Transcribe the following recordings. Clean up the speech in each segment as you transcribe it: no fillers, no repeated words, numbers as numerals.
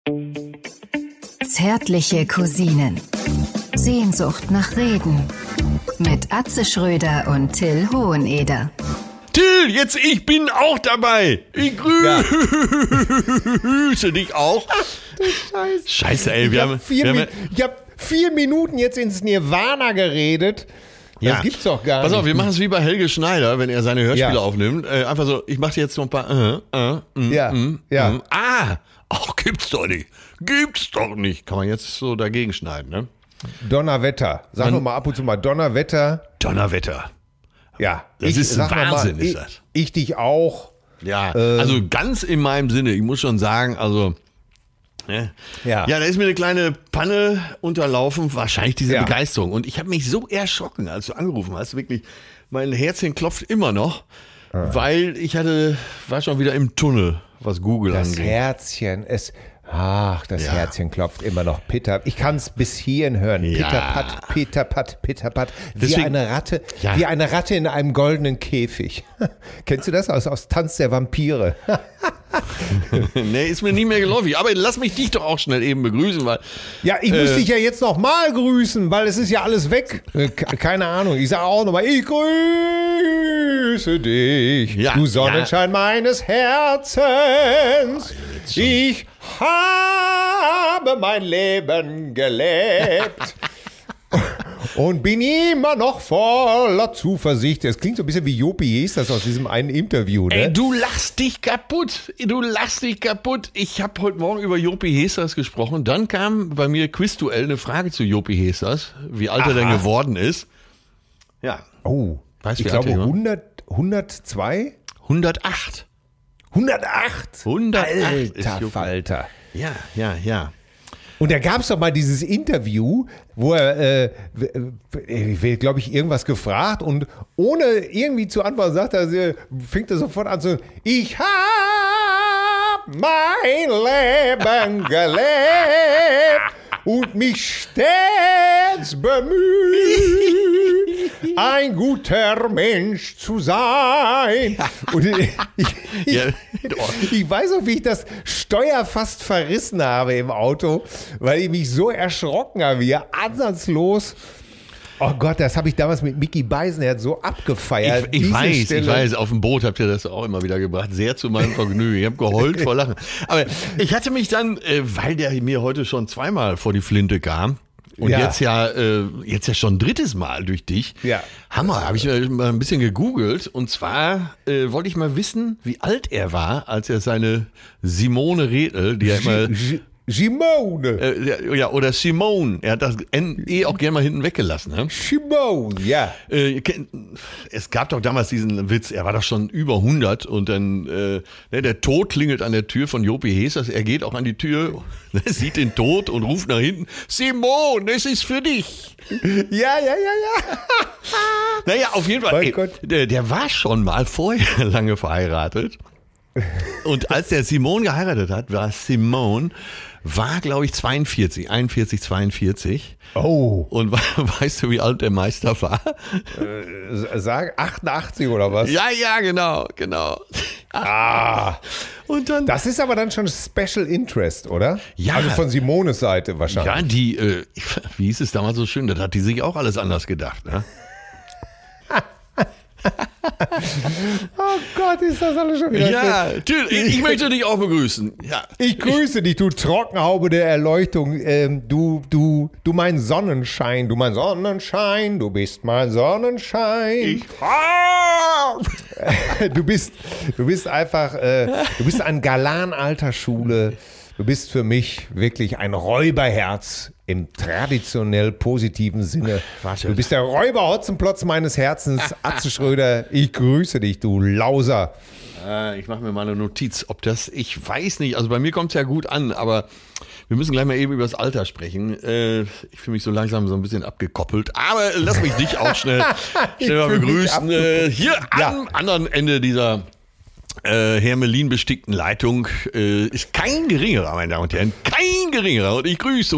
Zärtliche Cousinen. Sehnsucht nach Reden. Mit Atze Schröder und Till Hoheneder. Till, jetzt ich bin auch dabei. Ich grüße dich auch. Ach, du Scheiße. Scheiße, ey. Ich habe 4 Minuten jetzt ins Nirvana geredet. Ja. Das gibt's doch gar nicht. Pass auf, wir machen es wie bei Helge Schneider, wenn er seine Hörspiele Ja. aufnimmt. Einfach so, ich mache dir jetzt noch ein paar gibt's doch nicht. Gibt's doch nicht. Kann man jetzt so dagegen schneiden, ne? Donnerwetter. Sag doch mal ab und zu mal Donnerwetter. Donnerwetter. Ja. Das ist sag noch Wahnsinn, mal, ist das. Ich dich auch. Ja, also ganz in meinem Sinne. Ich muss schon sagen, also... Ja, da ist mir eine kleine Panne unterlaufen, wahrscheinlich diese Begeisterung. Und ich habe mich so erschrocken, als du angerufen hast, wirklich, mein Herzchen klopft immer noch, weil war schon wieder im Tunnel, was Google Das angeht. Herzchen, Herzchen klopft immer noch. Ich kann es bis hierhin hören. Ja. Pitterpatt, pitterpatt, pitterpatt. Deswegen- Wie eine Ratte in einem goldenen Käfig. Kennst du das aus Tanz der Vampire? Nee, ist mir nie mehr geläufig. Aber lass mich dich doch auch schnell eben begrüßen, weil... Ja, ich muss dich ja jetzt noch mal grüßen, weil es ist ja alles weg. Keine Ahnung. Ich sage auch noch mal, ich grüße dich, Ja, du Sonnenschein meines Herzens. Ich habe mein Leben gelebt. Und bin immer noch voller Zuversicht. Das klingt so ein bisschen wie Jopi Hesters aus diesem einen Interview, ne? Ey, du lachst dich kaputt. Ich habe heute Morgen über Jopi Hesters gesprochen. Dann kam bei mir Quizduell eine Frage zu Jopi Hesters, wie alt er denn geworden ist. Ja. Oh, Weißt du, ich wie alt glaube er war? 102? 108. 108? 108 ist Alter Jopi. Falter. Ja. Und da gab es doch mal dieses Interview, wo er, glaube ich, irgendwas gefragt und ohne irgendwie zu antworten, fängt er sofort an zu, ich habe mein Leben gelebt und mich stets bemüht, ein guter Mensch zu sein. Und ich weiß noch, wie ich das Steuer fast verrissen habe im Auto, weil ich mich so erschrocken habe, hier ansatzlos. Oh Gott, das habe ich damals mit Micky Beisenherz so abgefeiert. Ich Diese weiß, Stelle. auf dem Boot habt ihr das auch immer wieder gebracht, sehr zu meinem Vergnügen. Ich habe geheult vor Lachen. Aber ich hatte mich dann, weil der mir heute schon zweimal vor die Flinte kam, und jetzt ja schon ein drittes Mal durch dich. Ja. Hammer, habe ich mal ein bisschen gegoogelt. Und zwar wollte ich mal wissen, wie alt er war, als er seine Simone Redl, die er immer... Simone. oder Simone. Er hat das NE auch gerne mal hinten weggelassen. Ne? Simone, ja. Es gab doch damals diesen Witz, er war doch schon über 100 und dann der Tod klingelt an der Tür von Jopi Hesters. Er geht auch an die Tür, sieht den Tod und ruft nach hinten, Simone, es ist für dich. Ja. Naja, auf jeden Fall, Mein Gott. der war schon mal vorher lange verheiratet. Und als der Simone geheiratet hat, war, glaube ich, 41, 42. Oh. Und weißt du, wie alt der Meister war? Sag 88 oder was? Ja, genau. Und dann... Das ist aber dann schon Special Interest, oder? Ja. Also von Simones Seite wahrscheinlich. Ja, die, wie hieß es damals so schön, das hat die sich auch alles anders gedacht, ne? Oh Gott, ist das alles schon wieder Ja, schön. Till, ich möchte dich auch begrüßen. Ja. Ich grüße dich, du Trockenhaube der Erleuchtung. Du mein Sonnenschein, du bist mein Sonnenschein. Du bist einfach, du bist ein Galan alter Schule. Du bist für mich wirklich ein Räuberherz im traditionell positiven Sinne. Warte. Du bist der Räuber-Hotzenplotz meines Herzens, Atze Schröder. Ich grüße dich, du Lauser. Ich mache mir mal eine Notiz, ich weiß nicht, also bei mir kommt es ja gut an, aber wir müssen gleich mal eben über das Alter sprechen. Ich fühle mich so langsam so ein bisschen abgekoppelt, aber lass mich dich auch schnell mal begrüßen. Hier am anderen Ende dieser Hermelin-bestickten Leitung ist kein geringerer, meine Damen und Herren, kein geringerer. Und ich grüße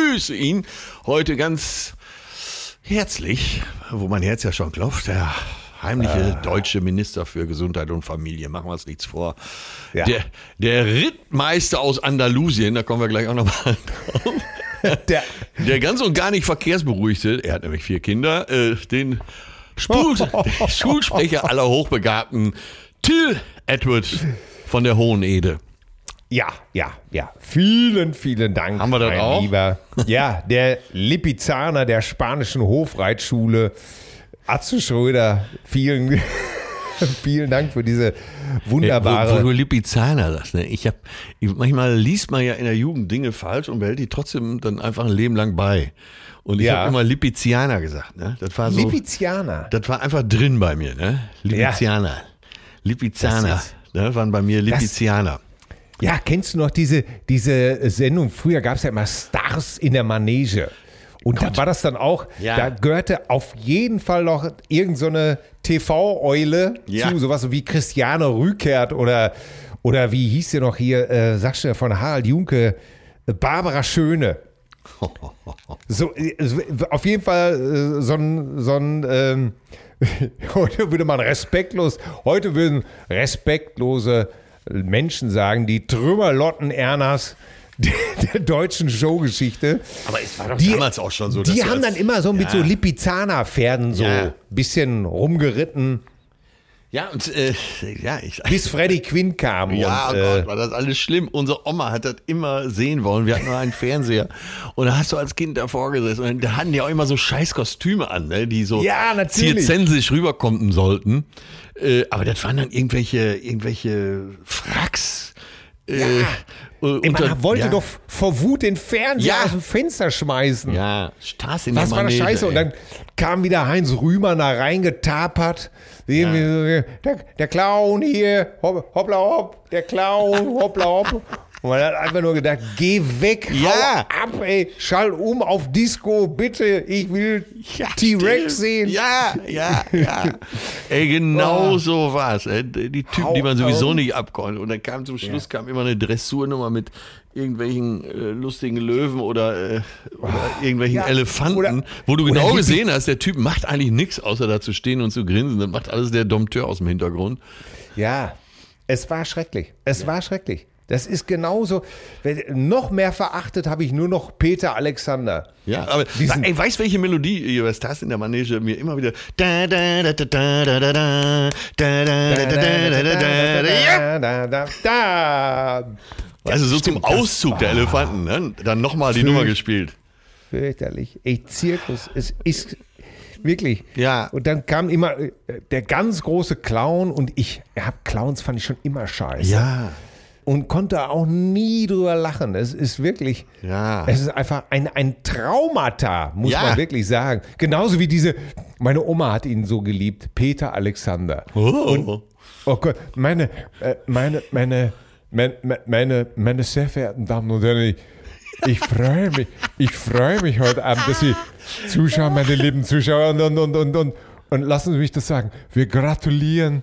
ihn heute ganz herzlich, wo mein Herz ja schon klopft, der heimliche deutsche Minister für Gesundheit und Familie, machen wir uns nichts vor. Ja. Der Rittmeister aus Andalusien, da kommen wir gleich auch nochmal drauf. Der ganz und gar nicht verkehrsberuhigte, er hat nämlich 4 Kinder, den Schulsprecher aller Hochbegabten, Till Edward von der Hohenede. Ja. Vielen, vielen Dank. Haben wir das auch? Lieber. Ja, der Lipizzaner der spanischen Hofreitschule, Atze Schröder, vielen Dank für diese wunderbare... Wo du Lipizzaner sagst, ne? Manchmal liest man ja in der Jugend Dinge falsch und behält die trotzdem dann einfach ein Leben lang bei. Und ich habe immer Lipizzaner gesagt, ne? Das war so... Lipizzaner? Das war einfach drin bei mir, ne? Lipizzaner. Ja. Lipizzaner, ne? Waren bei mir Lipizzaner. Ja, kennst du noch diese Sendung? Früher gab es ja immer Stars in der Manege. Und da war das dann auch, da gehörte auf jeden Fall noch irgend so eine TV-Eule zu, sowas wie Christiane Rückert oder wie hieß sie noch hier, sagst du von Harald Junke, Barbara Schöne. So, auf jeden Fall so ein heute würden respektlose Menschen sagen, die Trümmerlotten Ernas der deutschen Showgeschichte. Aber es war doch damals auch schon so. Die haben dann immer so mit so Lipizzaner-Pferden so ein bisschen rumgeritten. Ja, und bis Freddie Quinn kam. Ja, und, Gott, war das alles schlimm. Unsere Oma hat das immer sehen wollen. Wir hatten nur einen Fernseher. Und da hast du als Kind davor gesessen. Und da hatten die auch immer so scheiß Kostüme an, ne, die so zirzensisch rüberkommen sollten. Aber das waren dann irgendwelche Fracks. Man wollte doch vor Wut den Fernseher aus dem Fenster schmeißen. Ja, Straß in Was war das Scheiße? Und dann kam wieder Heinz Rühmann da reingetapert. Der Clown hier, hoppla hopp, der Clown, hoppla hopp. Und man hat einfach nur gedacht, geh weg, hau ab, ey, schall um auf Disco, bitte, ich will T-Rex sehen. Ja. Ey, genau so war's. Die Typen, die man sowieso nicht abkonnte. Und dann kam zum Schluss immer eine Dressurnummer mit irgendwelchen lustigen Löwen oder irgendwelchen Elefanten, wo du genau gesehen hast, der Typ macht eigentlich nichts, außer da zu stehen und zu grinsen. Das macht alles der Dompteur aus dem Hintergrund. Ja, es war schrecklich. War schrecklich. Das ist genauso. Noch mehr verachtet habe ich nur noch Peter Alexander. Ja, aber weißt du, welche Melodie, was das in der Manege mir immer wieder. Also so zum Auszug der Elefanten, ne? Dann nochmal die Nummer gespielt. Fürchterlich. Zirkus. Es ist wirklich. Ja. Und dann kam immer der ganz große Clown und Clowns fand ich schon immer scheiße. Ja. Und konnte auch nie drüber lachen. Es ist wirklich, es ist einfach ein Traumata, muss man wirklich sagen. Genauso wie meine Oma hat ihn so geliebt, Peter Alexander. Und, oh Gott, meine sehr verehrten Damen und Herren, ich freue mich heute Abend, dass Sie zuschauen, meine lieben Zuschauer, und lassen Sie mich das sagen, wir gratulieren.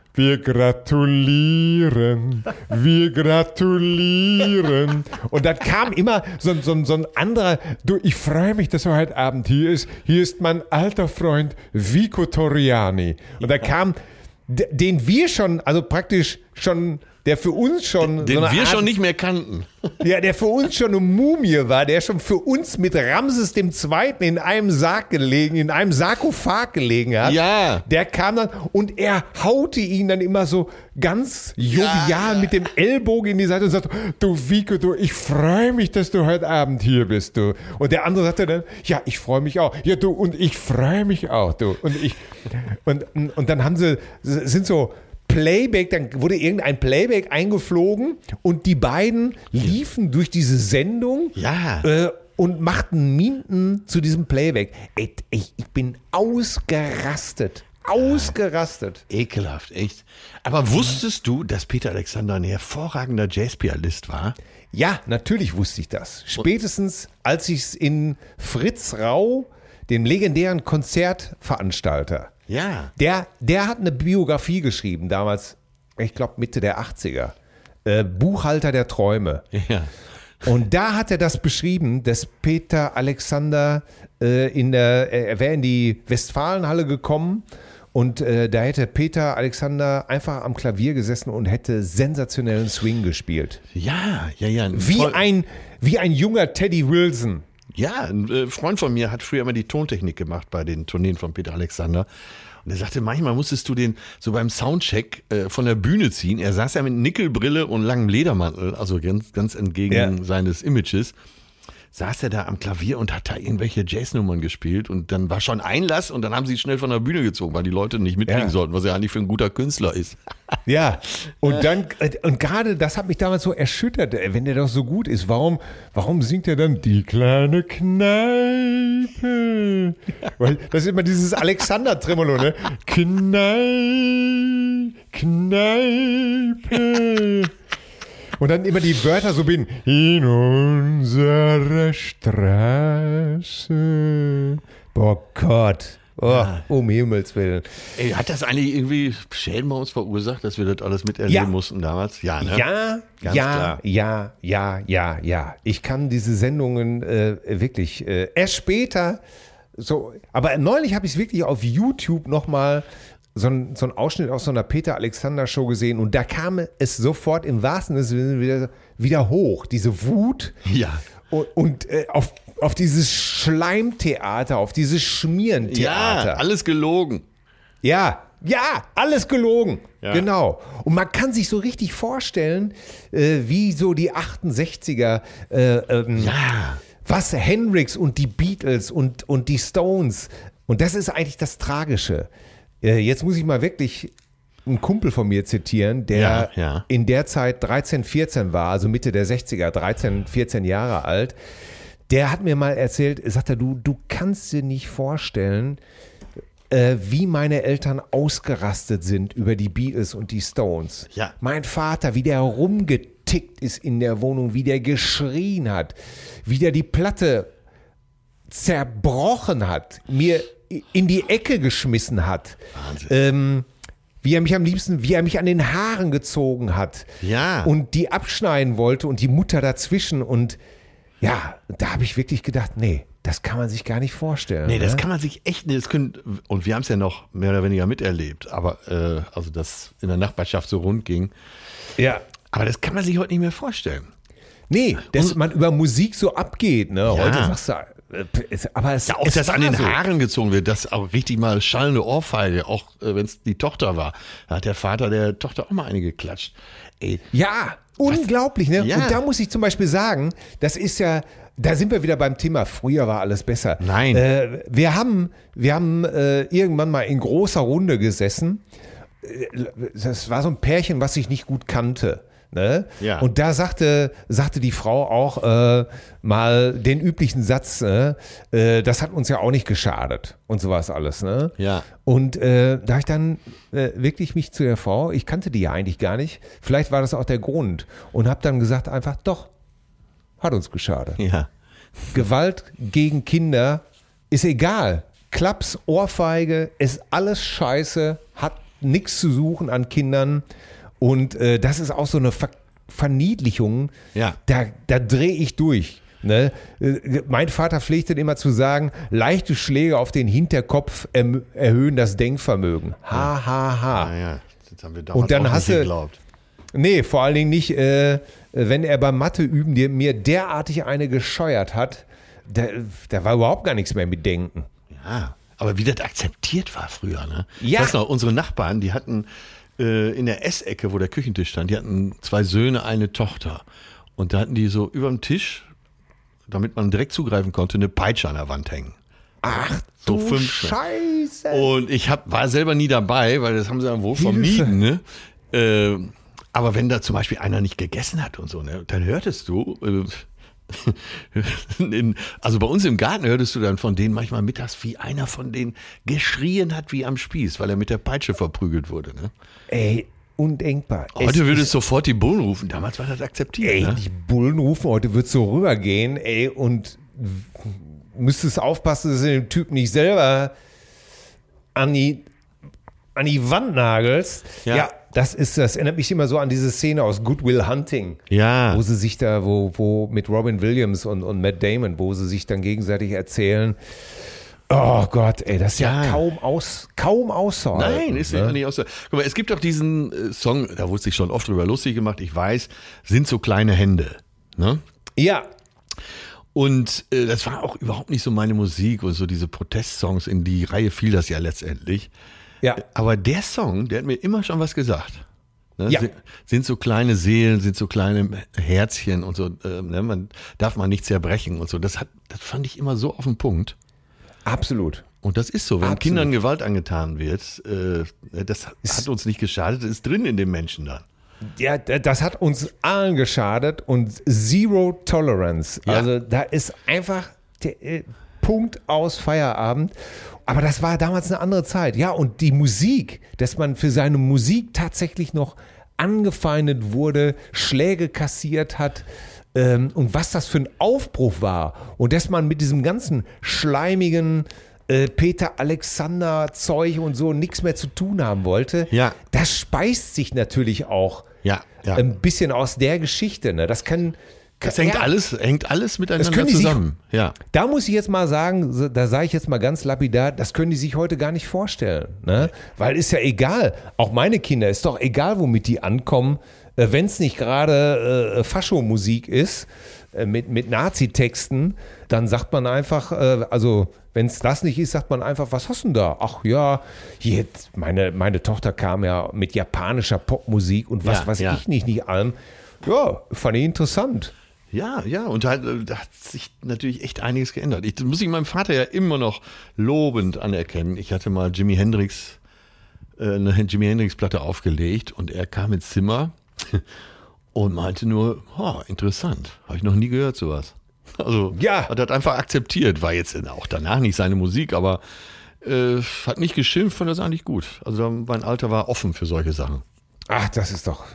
Und dann kam immer so ein anderer, ich freue mich, dass er heute Abend hier ist. Hier ist mein alter Freund Vico Torriani. Und da kam, den wir schon, also praktisch schon, der für uns schon... Den wir schon nicht mehr kannten. Ja, der für uns schon eine Mumie war, der schon für uns mit Ramses II. In einem Sarkophag gelegen hat. Ja. Der kam dann und er haute ihn dann immer so ganz jovial mit dem Ellbogen in die Seite und sagte, du Vico, ich freue mich, dass du heute Abend hier bist, du. Und der andere sagte dann, ja, ich freue mich auch. Ja, du, und ich freue mich auch, du. Und dann sind so Playback, dann wurde irgendein Playback eingeflogen und die beiden liefen durch diese Sendung und machten Mimen zu diesem Playback. Ey, ich bin ausgerastet. Ekelhaft, echt. Aber wusstest du, dass Peter Alexander ein hervorragender Jazzpianist war? Ja, natürlich wusste ich das. Spätestens, als ich es in Fritz Rau, dem legendären Konzertveranstalter, der hat eine Biografie geschrieben, damals, ich glaube Mitte der 80er. Buchhalter der Träume. Ja. Und da hat er das beschrieben, dass Peter Alexander er wäre in die Westfalenhalle gekommen Und da hätte Peter Alexander einfach am Klavier gesessen und hätte sensationellen Swing gespielt. Ja. Wie ein junger Teddy Wilson. Ja, ein Freund von mir hat früher immer die Tontechnik gemacht bei den Tourneen von Peter Alexander. Und er sagte, manchmal musstest du den so beim Soundcheck von der Bühne ziehen. Er saß ja mit Nickelbrille und langem Ledermantel, also ganz entgegen seines Images. Saß er da am Klavier und hat da irgendwelche Jazznummern gespielt und dann war schon Einlass und dann haben sie schnell von der Bühne gezogen, weil die Leute nicht mitkriegen sollten, was er eigentlich für ein guter Künstler ist. Ja, und gerade das hat mich damals so erschüttert, wenn der doch so gut ist, warum singt er dann die kleine Kneipe? Weil das ist immer dieses Alexander-Tremolo, ne? Kneipe. Und dann immer die Wörter so bin in unserer Straße. Boah Gott. Um Himmels Willen. Ey, hat das eigentlich irgendwie Schäden bei uns verursacht, dass wir das alles miterleben mussten damals? Ja, ne? Ja. Ich kann diese Sendungen wirklich erst später so, aber neulich habe ich es wirklich auf YouTube nochmal so ein Ausschnitt aus so einer Peter Alexander Show gesehen und da kam es sofort im wahrsten Sinne wieder hoch, diese Wut und auf dieses Schleimtheater, auf dieses Schmierentheater. Ja, alles gelogen. Ja, alles gelogen, genau. Und man kann sich so richtig vorstellen, wie so die 68er, was Hendrix und die Beatles und die Stones, und das ist eigentlich das Tragische. Jetzt muss ich mal wirklich einen Kumpel von mir zitieren, der in der Zeit 13, 14 war, also Mitte der 60er, 13, 14 Jahre alt. Der hat mir mal erzählt, sagt er, du kannst dir nicht vorstellen, wie meine Eltern ausgerastet sind über die Beatles und die Stones. Ja. Mein Vater, wie der rumgetickt ist in der Wohnung, wie der geschrien hat, wie der die Platte zerbrochen hat, mir in die Ecke geschmissen hat. Wahnsinn. Wie er mich an den Haaren gezogen hat. Ja. Und die abschneiden wollte und die Mutter dazwischen. Und ja, da habe ich wirklich gedacht, nee, das kann man sich gar nicht vorstellen. Nee, das kann man sich echt nicht. Und wir haben es ja noch mehr oder weniger miterlebt, aber also das in der Nachbarschaft so rund ging. Ja. Aber das kann man sich heute nicht mehr vorstellen. Nee, dass man über Musik so abgeht. Ne? Heute sagst du, aber es auch das an den Haaren gezogen wird, das auch richtig mal schallende Ohrfeige, auch wenn es die Tochter war. Da hat der Vater der Tochter auch mal eine geklatscht. Ey, ja, unglaublich, ne? Ja. Und da muss ich zum Beispiel sagen, das ist ja, da sind wir wieder beim Thema, früher war alles besser. Nein. Wir haben irgendwann mal in großer Runde gesessen. Das war so ein Pärchen, was ich nicht gut kannte. Ne? Ja. Und da sagte die Frau auch mal den üblichen Satz, das hat uns ja auch nicht geschadet und sowas alles. Ne? Ja. Und da ich dann wirklich mich zu der Frau, ich kannte die ja eigentlich gar nicht, vielleicht war das auch der Grund, und habe dann gesagt einfach, doch, hat uns geschadet. Ja. Gewalt gegen Kinder ist egal. Klaps, Ohrfeige, ist alles scheiße, hat nichts zu suchen an Kindern. Und das ist auch so eine Verniedlichung, da drehe ich durch. Ne? Mein Vater pflegte immer zu sagen, leichte Schläge auf den Hinterkopf erhöhen das Denkvermögen. Ha, ha, ha. Ja. Das haben wir damals und dann auch hast nicht du, geglaubt. Nee, vor allen Dingen nicht, wenn er beim Mathe-Üben mir derartig eine gescheuert hat, da war überhaupt gar nichts mehr mit Denken. Ja, aber wie das akzeptiert war früher. Ne? Ja. Ich weiß noch, unsere Nachbarn, die hatten in der Essecke, wo der Küchentisch stand, die hatten 2 Söhne, eine Tochter. Und da hatten die so über dem Tisch, damit man direkt zugreifen konnte, eine Peitsche an der Wand hängen. Ach so du 5. Scheiße. Und ich war selber nie dabei, weil das haben sie dann wohl vermieden. Ne? Aber wenn da zum Beispiel einer nicht gegessen hat und so, ne, dann hörtest du, also bei uns im Garten hörtest du dann von denen manchmal mittags, wie einer von denen geschrien hat wie am Spieß, weil er mit der Peitsche verprügelt wurde. Ne? Ey, undenkbar. Heute würde es sofort die Bullen rufen, damals war das akzeptiert. Ey, ne? die Bullen rufen, heute wird es so rübergehen, ey, und müsstest aufpassen, dass du den Typ nicht selber an die Wand nagelst. Ja. Das erinnert mich immer so an diese Szene aus Good Will Hunting. Ja. Wo sie sich da, wo mit Robin Williams und Matt Damon, wo sie sich dann gegenseitig erzählen, Oh Gott, ey, das ist ja kaum auszuhalten. Nein, ist ja nicht auszuhalten. Guck mal, es gibt doch diesen Song, da wurde sich schon oft drüber lustig gemacht, ich weiß, sind so kleine Hände. Ne? Ja. Und das war auch überhaupt nicht so meine Musik und so diese Protestsongs, in die Reihe fiel das ja letztendlich. Ja. Aber der Song, der hat mir immer schon was gesagt. Ne? Ja. Sind so kleine Seelen, sind so kleine Herzchen und so. Man darf man nicht zerbrechen und so. Das fand ich immer so auf den Punkt. Absolut. Und das ist so, wenn Kindern Gewalt angetan wird, das hat uns nicht geschadet, das ist drin in dem Menschen dann. Ja, das hat uns allen geschadet und Zero Tolerance. Ja. Also da ist einfach der Punkt aus Feierabend. Aber das war damals eine andere Zeit. Ja, und die Musik, dass man für seine Musik tatsächlich noch angefeindet wurde, Schläge kassiert hat und was das für ein Aufbruch war. Und dass man mit diesem ganzen schleimigen Peter Alexander Zeug und so nichts mehr zu tun haben wollte, das speist sich natürlich auch ein bisschen aus der Geschichte. Ne? Das hängt alles miteinander zusammen. Da muss ich jetzt mal sagen, da sage ich jetzt mal ganz lapidar, das können die sich heute gar nicht vorstellen. Ne? Weil ist ja egal, auch meine Kinder, ist doch egal, womit die ankommen, wenn es nicht gerade Fascho-Musik ist, mit Nazi-Texten, dann sagt man einfach, wenn es das nicht ist, sagt man einfach, was hast du denn da? Ach ja, jetzt, meine Tochter kam ja mit japanischer Popmusik und was weiß ich nicht allem. Ja, fand ich interessant. Ja, und da hat sich natürlich echt einiges geändert. Das muss ich meinem Vater ja immer noch lobend anerkennen. Ich hatte mal eine Jimi Hendrix-Platte aufgelegt und er kam ins Zimmer und meinte nur, interessant, habe ich noch nie gehört sowas. Also hat das einfach akzeptiert, war jetzt auch danach nicht seine Musik, aber hat nicht geschimpft, fand das eigentlich gut. Also mein Alter war offen für solche Sachen. Ach, das ist doch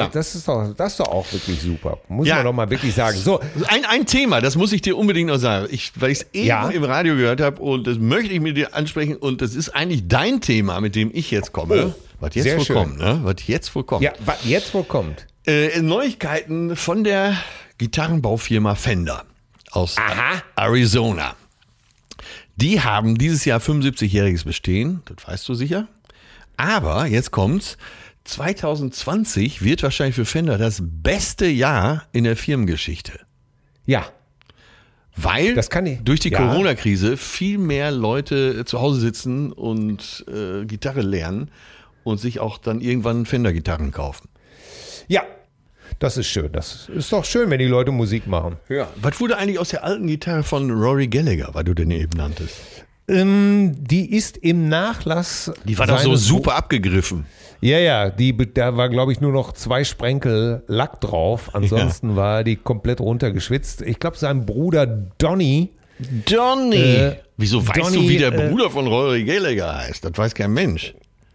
auch wirklich super. Muss man doch mal wirklich sagen. So. Ein Thema, das muss ich dir unbedingt noch sagen, weil ich es eben im Radio gehört habe und das möchte ich mit dir ansprechen und das ist eigentlich dein Thema, mit dem ich jetzt komme. Was jetzt wohl kommt, ne? Was jetzt wohl kommt. Ja, was jetzt wohl kommt. Neuigkeiten von der Gitarrenbaufirma Fender aus Arizona. Die haben dieses Jahr 75-jähriges Bestehen, das weißt du sicher. Aber jetzt kommt's. 2020 wird wahrscheinlich für Fender das beste Jahr in der Firmengeschichte. Ja. Weil durch die Corona-Krise viel mehr Leute zu Hause sitzen und Gitarre lernen und sich auch dann irgendwann Fender-Gitarren kaufen. Ja, das ist schön. Das ist doch schön, wenn die Leute Musik machen. Ja. Was wurde eigentlich aus der alten Gitarre von Rory Gallagher, weil du den eben nanntest? Die ist im Nachlass. Die war doch so super abgegriffen. Ja, da war, glaube ich, nur noch 2 Sprenkel Lack drauf. Ansonsten war die komplett runtergeschwitzt. Ich glaube, sein Bruder Donny. Wieso weißt du, wie der Bruder von Rory Gallagher heißt? Das weiß kein Mensch.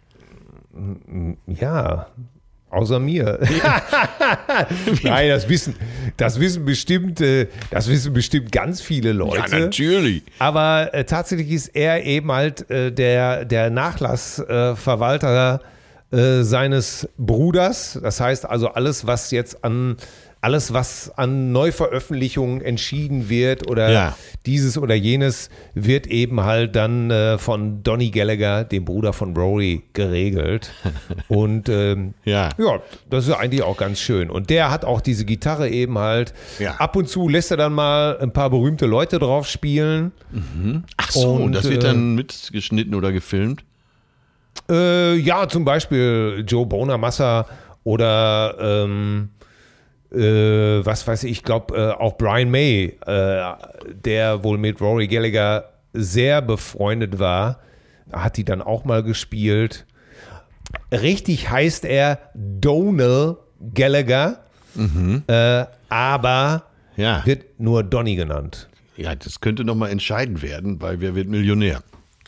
Ja, außer mir. Nein, das wissen bestimmt ganz viele Leute. Ja, natürlich. Aber tatsächlich ist er eben halt der Nachlassverwalter seines Bruders. Das heißt also alles, was an Neuveröffentlichungen entschieden wird oder dieses oder jenes, wird eben halt dann von Donny Gallagher, dem Bruder von Rory, geregelt. Und das ist eigentlich auch ganz schön. Und der hat auch diese Gitarre eben halt. Ja. Ab und zu lässt er dann mal ein paar berühmte Leute drauf spielen. Mhm. Ach so, und das wird dann mitgeschnitten oder gefilmt? Zum Beispiel Joe Bonamassa oder was weiß ich glaube auch Brian May, der wohl mit Rory Gallagher sehr befreundet war, hat die dann auch mal gespielt. Richtig heißt er Donal Gallagher, aber wird nur Donny genannt. Ja, das könnte nochmal entscheidend werden, weil wer wird Millionär?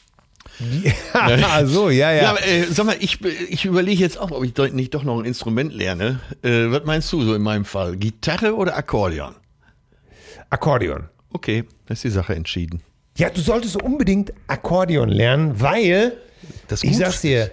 Ja, so, ja. Ja, aber, sag mal, ich überlege jetzt auch, ob ich nicht doch noch ein Instrument lerne. Was meinst du so in meinem Fall? Gitarre oder Akkordeon? Akkordeon. Okay, das ist die Sache entschieden. Ja, du solltest unbedingt Akkordeon lernen, weil, ich sag's dir,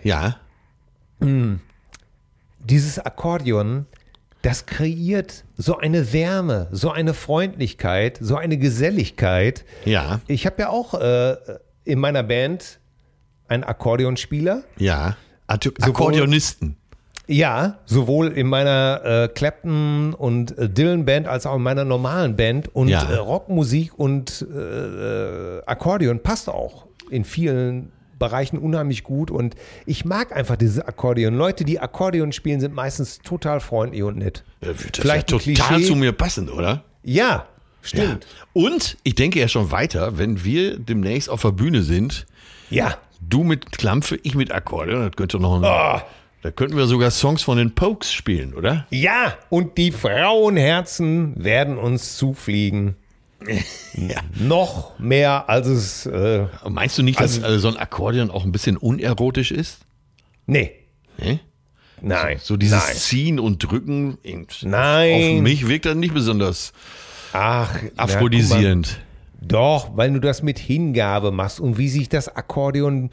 dieses Akkordeon, das kreiert so eine Wärme, so eine Freundlichkeit, so eine Geselligkeit. Ja. Ich habe ja auch in meiner Band einen Akkordeonspieler. Ja, Akkordeonisten. Ja, sowohl in meiner Clapton und Dylan Band als auch in meiner normalen Band. Und Rockmusik und Akkordeon passt auch in vielen Bereichen unheimlich gut. Und ich mag einfach diese Akkordeon. Leute, die Akkordeon spielen, sind meistens total freundlich und nett. Das vielleicht ist ja total zu mir passend, oder? Ja, stimmt. Ja. Und ich denke ja schon weiter, wenn wir demnächst auf der Bühne sind. Ja. Du mit Klampfe, ich mit Akkordeon. Das könnte noch ein... Da könnten wir sogar Songs von den Pokes spielen, oder? Ja, und die Frauenherzen werden uns zufliegen. Ja. Noch mehr, als es... Meinst du nicht, dass so ein Akkordeon auch ein bisschen unerotisch ist? Nee. Nee? Nein. So dieses Ziehen und Drücken. Nein. Auf mich wirkt das nicht besonders aphrodisierend. Doch, weil du das mit Hingabe machst und wie sich das Akkordeon...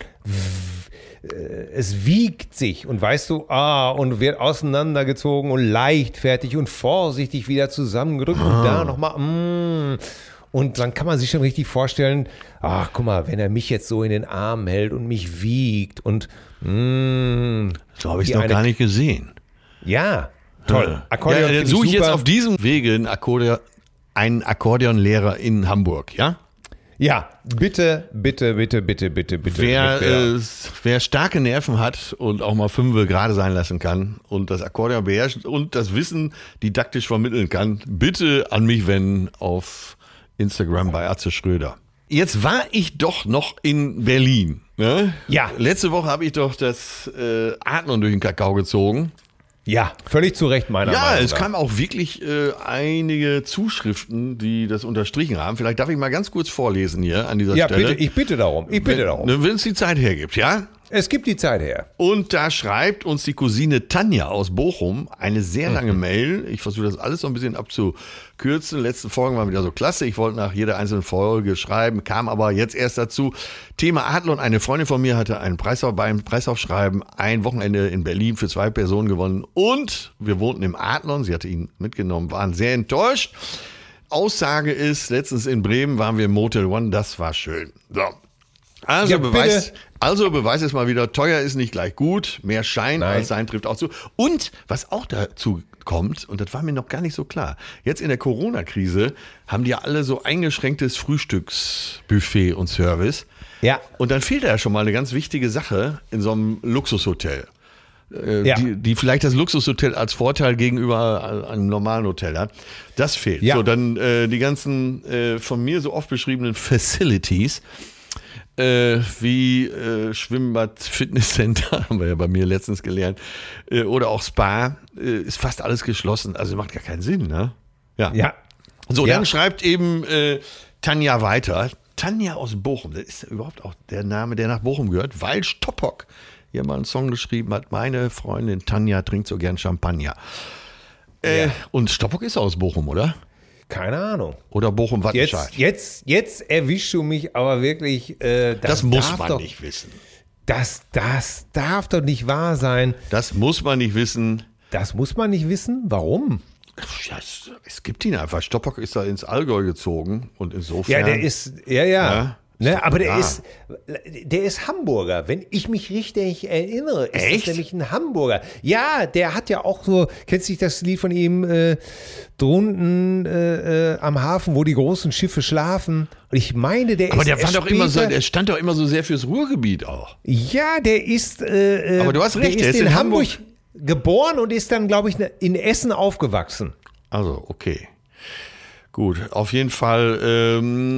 Es wiegt sich und weißt du, und wird auseinandergezogen und leichtfertig und vorsichtig wieder zusammengedrückt und da nochmal, und dann kann man sich schon richtig vorstellen, guck mal, wenn er mich jetzt so in den Arm hält und mich wiegt und so habe ich es noch gar nicht gesehen. Ja, toll. Akkordeon dann suche ich jetzt auf diesem Wege einen Akkordeonlehrer in Hamburg, ja? Ja, bitte. Wer starke Nerven hat und auch mal Fünfe gerade sein lassen kann und das Akkordeon beherrscht und das Wissen didaktisch vermitteln kann, bitte an mich wenden auf Instagram bei Atze Schröder. Jetzt war ich doch noch in Berlin. Ne? Ja. Letzte Woche habe ich doch das Adlon durch den Kakao gezogen. Ja, völlig zu Recht meiner Meinung nach. Ja, es kamen auch wirklich einige Zuschriften, die das unterstrichen haben. Vielleicht darf ich mal ganz kurz vorlesen hier an dieser Stelle. Ja, bitte, ich bitte darum. Wenn es die Zeit hergibt, ja? Es gibt die Zeit her. Und da schreibt uns die Cousine Tanja aus Bochum eine sehr lange Mail. Ich versuche das alles so ein bisschen abzukürzen. Letzte Folgen waren wieder so klasse. Ich wollte nach jeder einzelnen Folge schreiben, kam aber jetzt erst dazu. Thema Adlon. Eine Freundin von mir hatte beim Preisaufschreiben ein Wochenende in Berlin für 2 Personen gewonnen. Und wir wohnten im Adlon. Sie hatte ihn mitgenommen, waren sehr enttäuscht. Aussage ist, letztens in Bremen waren wir im Motel One. Das war schön. So. Also Beweis ist mal wieder, teuer ist nicht gleich gut, mehr Schein als Sein trifft auch zu. Und was auch dazu kommt, und das war mir noch gar nicht so klar, jetzt in der Corona-Krise haben die ja alle so eingeschränktes Frühstücksbuffet und Service. Ja. Und dann fehlt ja schon mal eine ganz wichtige Sache in so einem Luxushotel. Die vielleicht das Luxushotel als Vorteil gegenüber einem normalen Hotel hat. Das fehlt. Ja. So, dann die ganzen von mir so oft beschriebenen Facilities, wie Schwimmbad, Fitnesscenter, haben wir ja bei mir letztens gelernt, oder auch Spa, ist fast alles geschlossen. Also macht gar keinen Sinn, ne? Ja. So, dann schreibt eben Tanja weiter. Tanja aus Bochum, das ist überhaupt auch der Name, der nach Bochum gehört, weil Stoppock hier mal einen Song geschrieben hat. Meine Freundin Tanja trinkt so gern Champagner. Und Stoppock ist aus Bochum, oder? Keine Ahnung. Oder Bochum-Wattenscheid. Jetzt erwischst du mich aber wirklich. Das muss man nicht wissen. Das darf doch nicht wahr sein. Das muss man nicht wissen. Das muss man nicht wissen? Warum? Ja, es gibt ihn einfach. Stoppock ist da ins Allgäu gezogen und insofern. Ja, der ist. Ja. Ne, aber der ist Hamburger, wenn ich mich richtig erinnere. Ist das nämlich ein Hamburger. Ja, der hat ja auch so, kennst du das Lied von ihm, drunten am Hafen, wo die großen Schiffe schlafen? Und ich meine, der aber der stand doch immer so sehr fürs Ruhrgebiet auch. Ja, der ist. Aber du hast recht, der ist in Hamburg geboren und ist dann, glaube ich, in Essen aufgewachsen. Also, okay. Gut, auf jeden Fall,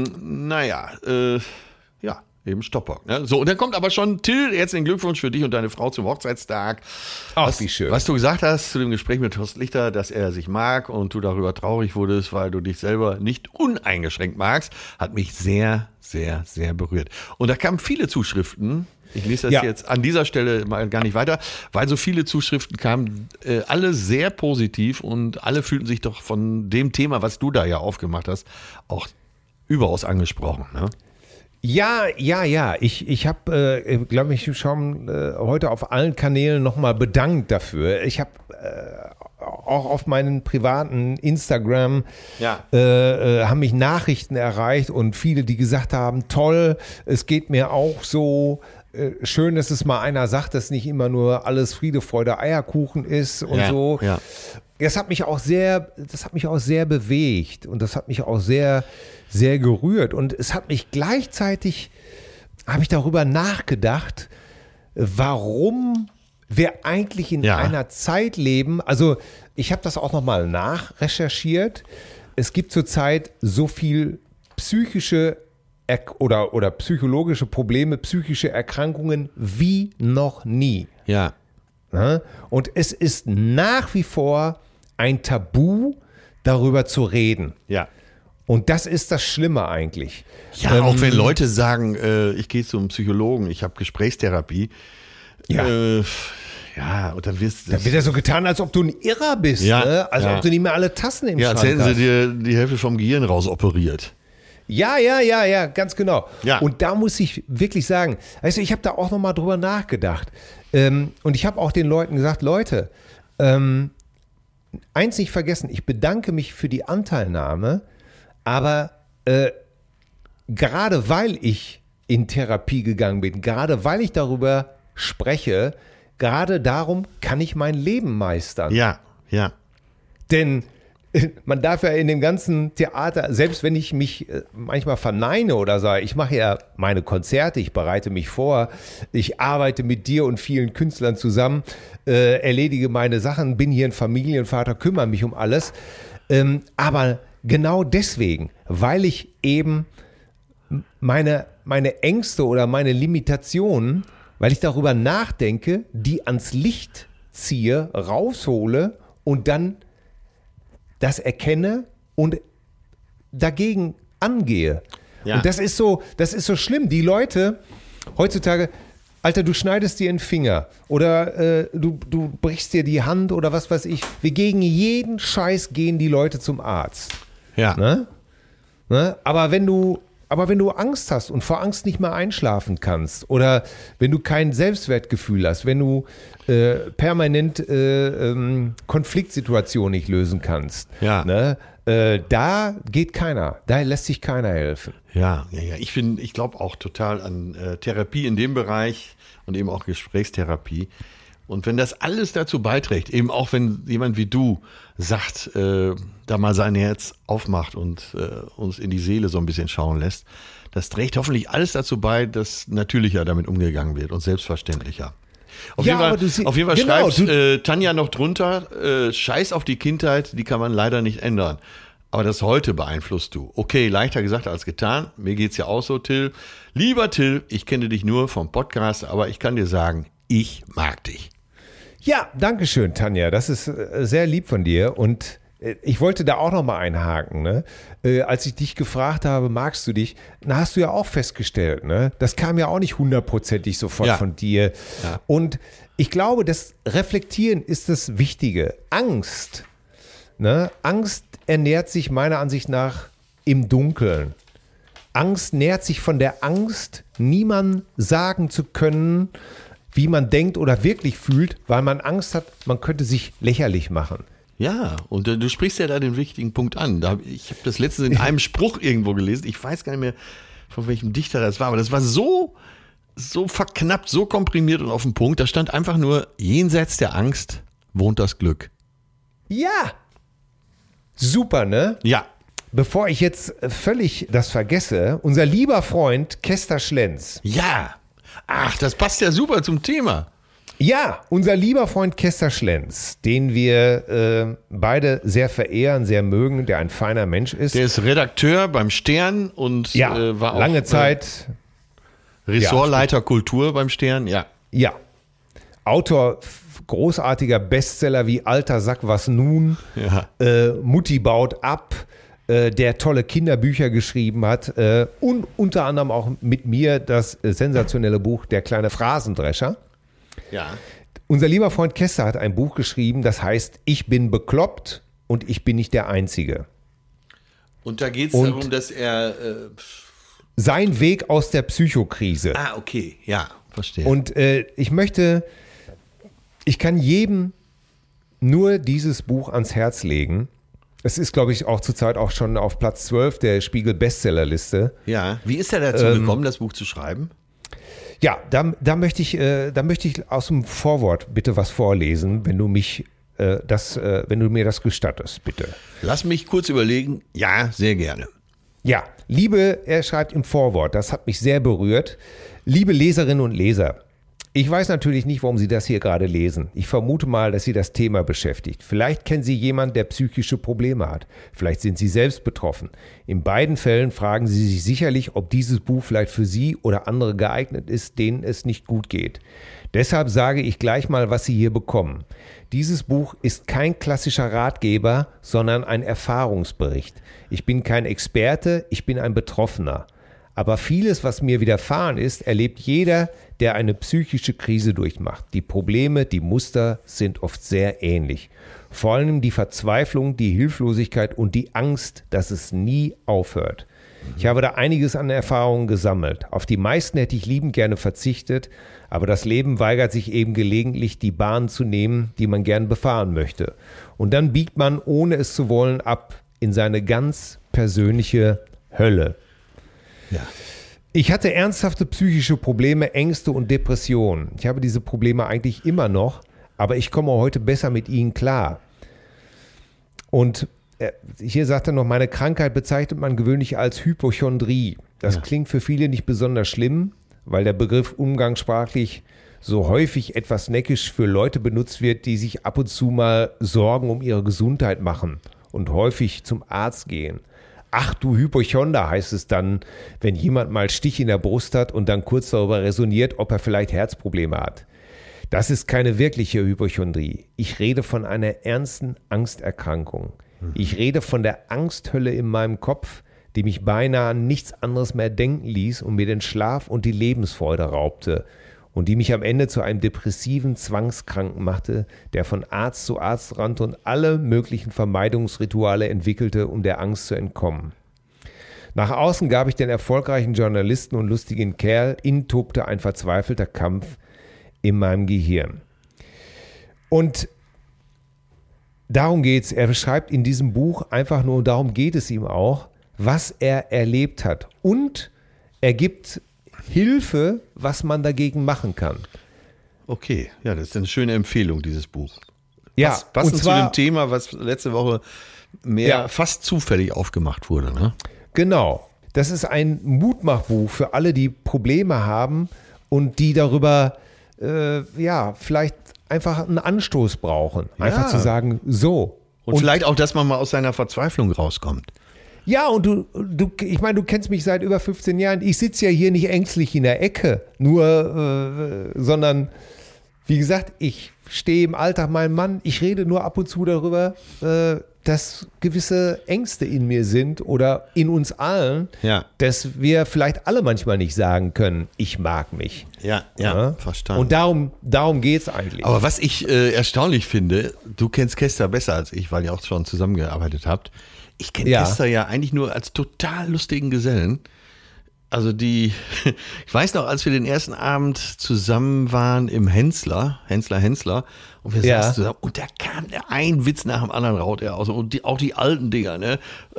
eben Stoppock. Ne? So, und dann kommt aber schon Till, herzlichen Glückwunsch für dich und deine Frau zum Hochzeitstag. Ach, wie schön. Was du gesagt hast zu dem Gespräch mit Horst Lichter, dass er sich mag und du darüber traurig wurdest, weil du dich selber nicht uneingeschränkt magst, hat mich sehr, sehr, sehr berührt. Und da kamen viele Zuschriften. Ich lese das jetzt an dieser Stelle mal gar nicht weiter, weil so viele Zuschriften kamen, alle sehr positiv und alle fühlten sich doch von dem Thema, was du da ja aufgemacht hast, auch überaus angesprochen. Ne? Ja. Ich habe, glaube ich, schon heute auf allen Kanälen nochmal bedankt dafür. Ich habe auch auf meinen privaten Instagram haben mich Nachrichten erreicht und viele, die gesagt haben, toll, es geht mir auch so. Schön, dass es mal einer sagt, dass nicht immer nur alles Friede, Freude, Eierkuchen ist und so. Ja. Das hat mich auch sehr bewegt und das hat mich auch sehr, sehr gerührt. Und es hat mich gleichzeitig, habe ich darüber nachgedacht, warum wir eigentlich in einer Zeit leben. Also ich habe das auch nochmal nachrecherchiert. Es gibt zurzeit so viel psychische oder psychologische Probleme, psychische Erkrankungen wie noch nie. Ja. Und es ist nach wie vor ein Tabu, darüber zu reden. Ja. Und das ist das Schlimme eigentlich. Ja, auch wenn Leute sagen, ich gehe zum Psychologen, ich habe Gesprächstherapie. Ja. Und dann wird ja so getan, als ob du ein Irrer bist. Ne? Als ob du nicht mehr alle Tassen im Schrank hast. Ja, als hätten sie dir die Hälfte vom Gehirn rausoperiert. Ja, ganz genau. Ja. Und da muss ich wirklich sagen, weißt du, ich habe da auch nochmal drüber nachgedacht. Und ich habe auch den Leuten gesagt, Leute, eins nicht vergessen, ich bedanke mich für die Anteilnahme, aber gerade weil ich in Therapie gegangen bin, gerade weil ich darüber spreche, gerade darum kann ich mein Leben meistern. Ja. Denn man darf ja in dem ganzen Theater, selbst wenn ich mich manchmal verneine oder sage, ich mache ja meine Konzerte, ich bereite mich vor, ich arbeite mit dir und vielen Künstlern zusammen, erledige meine Sachen, bin hier ein Familienvater, kümmere mich um alles. Aber genau deswegen, weil ich eben meine Ängste oder meine Limitationen, weil ich darüber nachdenke, die ans Licht ziehe, raushole und dann das erkenne und dagegen angehe. Ja. Und das ist so schlimm. Die Leute heutzutage, Alter, du schneidest dir einen Finger oder du brichst dir die Hand oder was weiß ich. Gegen jeden Scheiß gehen die Leute zum Arzt. Ja. Ne? Aber wenn du Angst hast und vor Angst nicht mehr einschlafen kannst oder wenn du kein Selbstwertgefühl hast, wenn du permanent Konfliktsituationen nicht lösen kannst, ne? Da geht keiner, da lässt sich keiner helfen. Ja. Ich glaube auch total an Therapie in dem Bereich und eben auch Gesprächstherapie. Und wenn das alles dazu beiträgt, eben auch wenn jemand wie du sagt, da mal sein Herz aufmacht und uns in die Seele so ein bisschen schauen lässt, das trägt hoffentlich alles dazu bei, dass natürlicher damit umgegangen wird und selbstverständlicher. Auf jeden Fall genau, schreibt Tanja noch drunter, Scheiß auf die Kindheit, die kann man leider nicht ändern. Aber das Heute beeinflusst du. Okay, leichter gesagt als getan. Mir geht's ja auch so, Till. Lieber Till, ich kenne dich nur vom Podcast, aber ich kann dir sagen, ich mag dich. Ja, danke schön, Tanja. Das ist sehr lieb von dir. Und ich wollte da auch noch mal einhaken. Ne? Als ich dich gefragt habe, magst du dich, dann hast du ja auch festgestellt, ne? Das kam ja auch nicht 100%ig sofort von dir. Ja. Und ich glaube, das Reflektieren ist das Wichtige. Angst, ne? Angst ernährt sich meiner Ansicht nach im Dunkeln. Angst nährt sich von der Angst, niemandem sagen zu können, wie man denkt oder wirklich fühlt, weil man Angst hat, man könnte sich lächerlich machen. Ja, und du sprichst ja da den wichtigen Punkt an. Ich habe das letztens in einem Spruch irgendwo gelesen. Ich weiß gar nicht mehr, von welchem Dichter das war, aber das war so verknappt, so komprimiert und auf den Punkt. Da stand einfach nur, jenseits der Angst wohnt das Glück. Ja, super, ne? Ja. Bevor ich jetzt völlig das vergesse, unser lieber Freund Kester Schlenz. Ja. Ach, das passt ja super zum Thema. Ja, unser lieber Freund Kester Schlenz, den wir beide sehr verehren, sehr mögen, der ein feiner Mensch ist. Der ist Redakteur beim Stern und war auch lange Zeit Ressortleiter Kultur beim Stern, ja. Ja, Autor großartiger Bestseller wie Alter Sack, was nun, Mutti baut ab, der tolle Kinderbücher geschrieben hat und unter anderem auch mit mir das sensationelle Buch Der kleine Phrasendrescher. Ja. Unser lieber Freund Kester hat ein Buch geschrieben, das heißt Ich bin bekloppt und ich bin nicht der Einzige. Und da geht es darum, dass er sein Weg aus der Psychokrise. Ah, okay, ja, verstehe. Und ich kann jedem nur dieses Buch ans Herz legen. Es ist, glaube ich, auch zurzeit auch schon auf Platz 12 der Spiegel-Bestsellerliste. Ja, wie ist er dazu gekommen, das Buch zu schreiben? Ja, da möchte ich aus dem Vorwort bitte was vorlesen, wenn du mir das gestattest, bitte. Lass mich kurz überlegen. Ja, sehr gerne. Ja, er schreibt im Vorwort, das hat mich sehr berührt. Liebe Leserinnen und Leser, ich weiß natürlich nicht, warum Sie das hier gerade lesen. Ich vermute mal, dass Sie das Thema beschäftigt. Vielleicht kennen Sie jemanden, der psychische Probleme hat. Vielleicht sind Sie selbst betroffen. In beiden Fällen fragen Sie sich sicherlich, ob dieses Buch vielleicht für Sie oder andere geeignet ist, denen es nicht gut geht. Deshalb sage ich gleich mal, was Sie hier bekommen. Dieses Buch ist kein klassischer Ratgeber, sondern ein Erfahrungsbericht. Ich bin kein Experte, ich bin ein Betroffener. Aber vieles, was mir widerfahren ist, erlebt jeder, der eine psychische Krise durchmacht. Die Probleme, die Muster sind oft sehr ähnlich. Vor allem die Verzweiflung, die Hilflosigkeit und die Angst, dass es nie aufhört. Ich habe da einiges an Erfahrungen gesammelt. Auf die meisten hätte ich liebend gerne verzichtet, aber das Leben weigert sich eben gelegentlich, die Bahn zu nehmen, die man gern befahren möchte. Und dann biegt man, ohne es zu wollen, ab in seine ganz persönliche Hölle. Ja. Ich hatte ernsthafte psychische Probleme, Ängste und Depressionen. Ich habe diese Probleme eigentlich immer noch, aber ich komme heute besser mit ihnen klar. Und hier sagt er noch, meine Krankheit bezeichnet man gewöhnlich als Hypochondrie. Das klingt für viele nicht besonders schlimm, weil der Begriff umgangssprachlich so häufig etwas neckisch für Leute benutzt wird, die sich ab und zu mal Sorgen um ihre Gesundheit machen und häufig zum Arzt gehen. Ach du Hypochonder, heißt es dann, wenn jemand mal Stich in der Brust hat und dann kurz darüber resoniert, ob er vielleicht Herzprobleme hat. Das ist keine wirkliche Hypochondrie. Ich rede von einer ernsten Angsterkrankung. Ich rede von der Angsthölle in meinem Kopf, die mich beinahe an nichts anderes mehr denken ließ und mir den Schlaf und die Lebensfreude raubte und die mich am Ende zu einem depressiven Zwangskranken machte, der von Arzt zu Arzt rannte und alle möglichen Vermeidungsrituale entwickelte, um der Angst zu entkommen. Nach außen gab ich den erfolgreichen Journalisten und lustigen Kerl, innen tobte ein verzweifelter Kampf in meinem Gehirn. Und darum geht's. Er beschreibt in diesem Buch einfach nur, und darum geht es ihm auch, was er erlebt hat. Und er gibt Hilfe, was man dagegen machen kann. Okay, ja, das ist eine schöne Empfehlung, dieses Buch. Ja, passend zu dem Thema, was letzte Woche fast zufällig aufgemacht wurde, ne? Genau. Das ist ein Mutmachbuch für alle, die Probleme haben und die darüber, vielleicht einfach einen Anstoß brauchen. Einfach zu sagen, so. Und vielleicht auch, dass man mal aus seiner Verzweiflung rauskommt. Ja, und ich meine, du kennst mich seit über 15 Jahren. Ich sitze ja hier nicht ängstlich in der Ecke, sondern, wie gesagt, ich stehe im Alltag meinem Mann. Ich rede nur ab und zu darüber, dass gewisse Ängste in mir sind oder in uns allen, dass wir vielleicht alle manchmal nicht sagen können, ich mag mich. Ja, verstanden. Und darum geht es eigentlich. Aber was ich erstaunlich finde, du kennst Kester besser als ich, weil ihr auch schon zusammengearbeitet habt. Ich kenne Kester ja eigentlich nur als total lustigen Gesellen. Also ich weiß noch, als wir den ersten Abend zusammen waren im Hensler, und wir saßen zusammen, und da kam ein Witz nach dem anderen raut er aus. Und auch die alten Dinger, ne?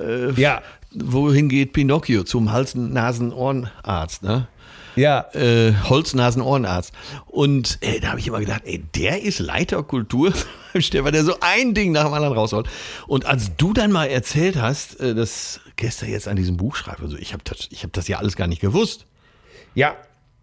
Wohin geht Pinocchio? Zum Hals-Nasen-Ohrenarzt, ne? Ja. Holz-Nasen-Ohrenarzt. Und da habe ich immer gedacht, der ist Leiter Kultur, Stefan, der so ein Ding nach dem anderen rausholt. Und als du dann mal erzählt hast, dass Kester jetzt an diesem Buch schreibt, also ich hab das ja alles gar nicht gewusst. Ja.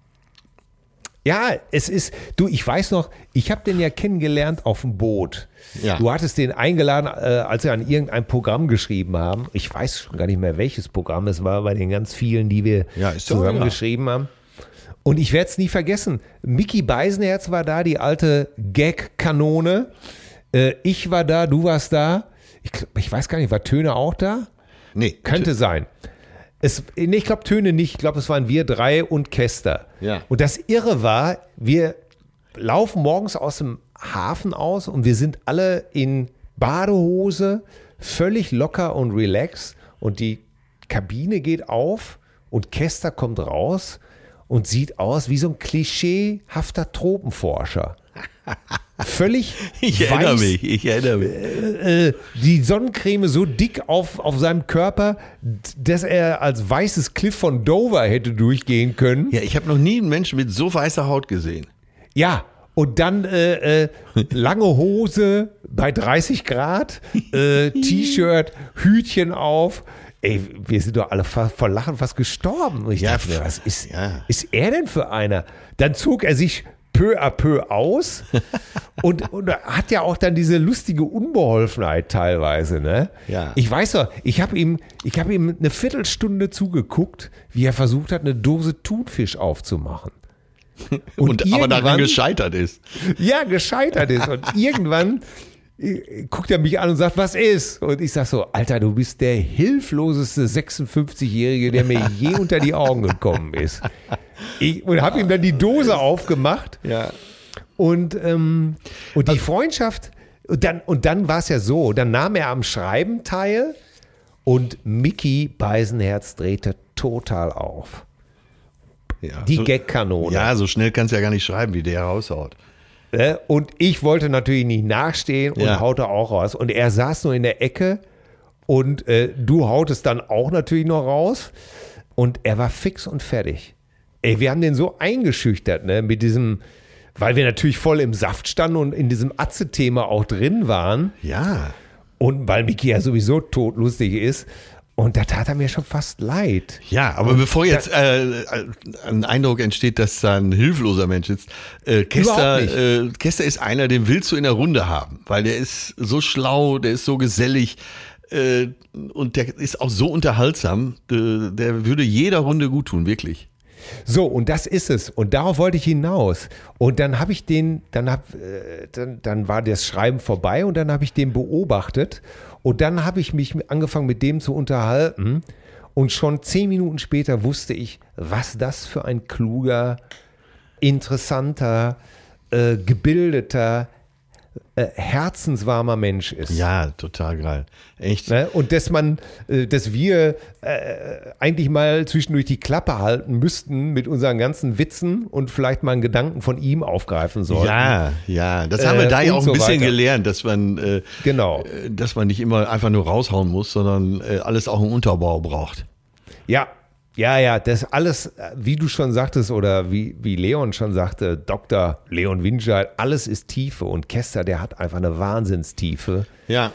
Ja, ich weiß noch, ich habe den ja kennengelernt auf dem Boot. Ja. Du hattest den eingeladen, als wir an irgendein Programm geschrieben haben. Ich weiß schon gar nicht mehr, welches Programm es war, bei den ganz vielen, die wir zusammen geschrieben haben. Und ich werde es nie vergessen. Micky Beisenherz war da, die alte Gag-Kanone. Ich war da, du warst da. Ich weiß gar nicht, war Töne auch da? Nee. Könnte sein. Ich glaube Töne nicht. Ich glaube, es waren wir drei und Kester. Ja. Und das Irre war, wir laufen morgens aus dem Hafen aus und wir sind alle in Badehose, völlig locker und relaxed. Und die Kabine geht auf und Kester kommt raus und sieht aus wie so ein klischeehafter Tropenforscher. völlig Ich erinnere mich. Die Sonnencreme so dick auf seinem Körper, dass er als weißes Cliff von Dover hätte durchgehen können. Ja, ich habe noch nie einen Menschen mit so weißer Haut gesehen. Ja, und dann lange Hose bei 30 Grad, T-Shirt, Hütchen auf. Ey, wir sind doch alle vor Lachen fast gestorben. Und ich dachte mir, was ist er denn für einer? Dann zog er sich peu à peu aus und hat ja auch dann diese lustige Unbeholfenheit teilweise. Ne? Ja. Ich weiß doch, ich habe ihm eine Viertelstunde zugeguckt, wie er versucht hat, eine Dose Thunfisch aufzumachen. Und aber daran gescheitert ist. Ja, gescheitert ist. Und irgendwann guckt er mich an und sagt, was ist? Und ich sag so, Alter, du bist der hilfloseste 56-Jährige, der mir je unter die Augen gekommen ist. Und habe ihm dann die Dose aufgemacht. Ja. Und die Freundschaft, und dann war es ja so, dann nahm er am Schreiben teil und Micky Beisenherz drehte total auf. Ja, die Gagkanone. Ja, so schnell kannst du ja gar nicht schreiben, wie der raushaut. Und ich wollte natürlich nicht nachstehen und haute auch raus. Und er saß nur in der Ecke und du hautest dann auch natürlich noch raus. Und er war fix und fertig. Ey, wir haben den so eingeschüchtert, ne, mit diesem, weil wir natürlich voll im Saft standen und in diesem Atze-Thema auch drin waren. Ja. Und weil Micky ja sowieso todlustig ist. Und da tat er mir schon fast leid. Ja, aber bevor jetzt ein Eindruck entsteht, dass da ein hilfloser Mensch sitzt, Kester ist einer, den willst du in der Runde haben, weil der ist so schlau, der ist so gesellig und der ist auch so unterhaltsam, der würde jeder Runde gut tun, wirklich. So, und das ist es. Und darauf wollte ich hinaus. Und dann habe ich dann war das Schreiben vorbei und dann habe ich den beobachtet. Und dann habe ich mich angefangen, mit dem zu unterhalten. Und schon 10 Minuten später wusste ich, was das für ein kluger, interessanter, gebildeter, herzenswarmer Mensch ist. Ja, total geil. Echt. Ne? Und dass wir eigentlich mal zwischendurch die Klappe halten müssten mit unseren ganzen Witzen und vielleicht mal einen Gedanken von ihm aufgreifen sollten. Ja, das haben wir da ja auch ein bisschen gelernt, dass man, dass man nicht immer einfach nur raushauen muss, sondern alles auch einen Unterbau braucht. Ja, das alles, wie du schon sagtest oder wie Leon schon sagte, Dr. Leon Winscheid, alles ist Tiefe und Kester, der hat einfach eine Wahnsinnstiefe. Ja,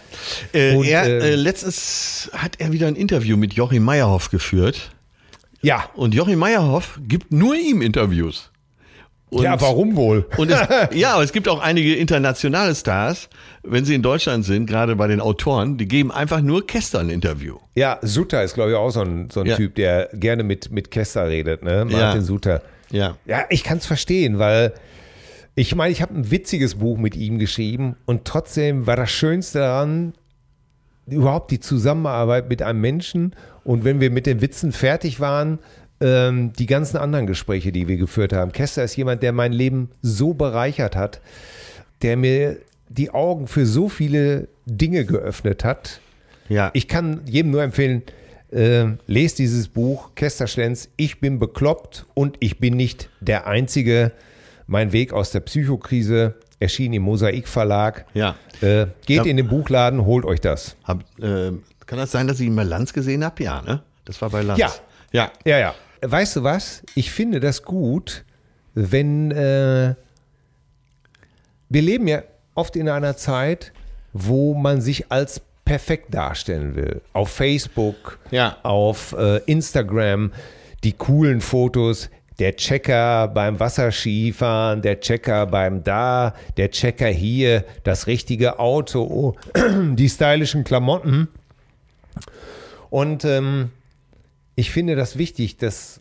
letztens hat er wieder ein Interview mit Joachim Meyerhoff geführt. Ja. Und Joachim Meyerhoff gibt nur ihm Interviews. Und, ja, warum wohl? Aber es gibt auch einige internationale Stars, wenn sie in Deutschland sind, gerade bei den Autoren, die geben einfach nur Kester ein Interview. Ja, Sutter ist, glaube ich, auch so ein Typ, der gerne mit Kester redet, ne? Martin Sutter. Ja, ich kann es verstehen, weil ich meine, ich habe ein witziges Buch mit ihm geschrieben und trotzdem war das Schönste daran, überhaupt die Zusammenarbeit mit einem Menschen, und wenn wir mit den Witzen fertig waren, die ganzen anderen Gespräche, die wir geführt haben. Kester ist jemand, der mein Leben so bereichert hat, der mir die Augen für so viele Dinge geöffnet hat. Ja. Ich kann jedem nur empfehlen, lest dieses Buch, Kester Schlenz, Ich bin bekloppt und ich bin nicht der Einzige. Mein Weg aus der Psychokrise, erschien im Mosaik Verlag. Ja. Geht in den Buchladen, holt euch das. Kann das sein, dass ich ihn bei Lanz gesehen habe? Ja, ne? Das war bei Lanz. Ja. Weißt du was? Ich finde das gut, wenn wir leben ja oft in einer Zeit, wo man sich als perfekt darstellen will. Auf Facebook, auf Instagram, die coolen Fotos, der Checker beim Wasserskifahren, der Checker der Checker hier, das richtige Auto, die stylischen Klamotten. Und ich finde das wichtig, dass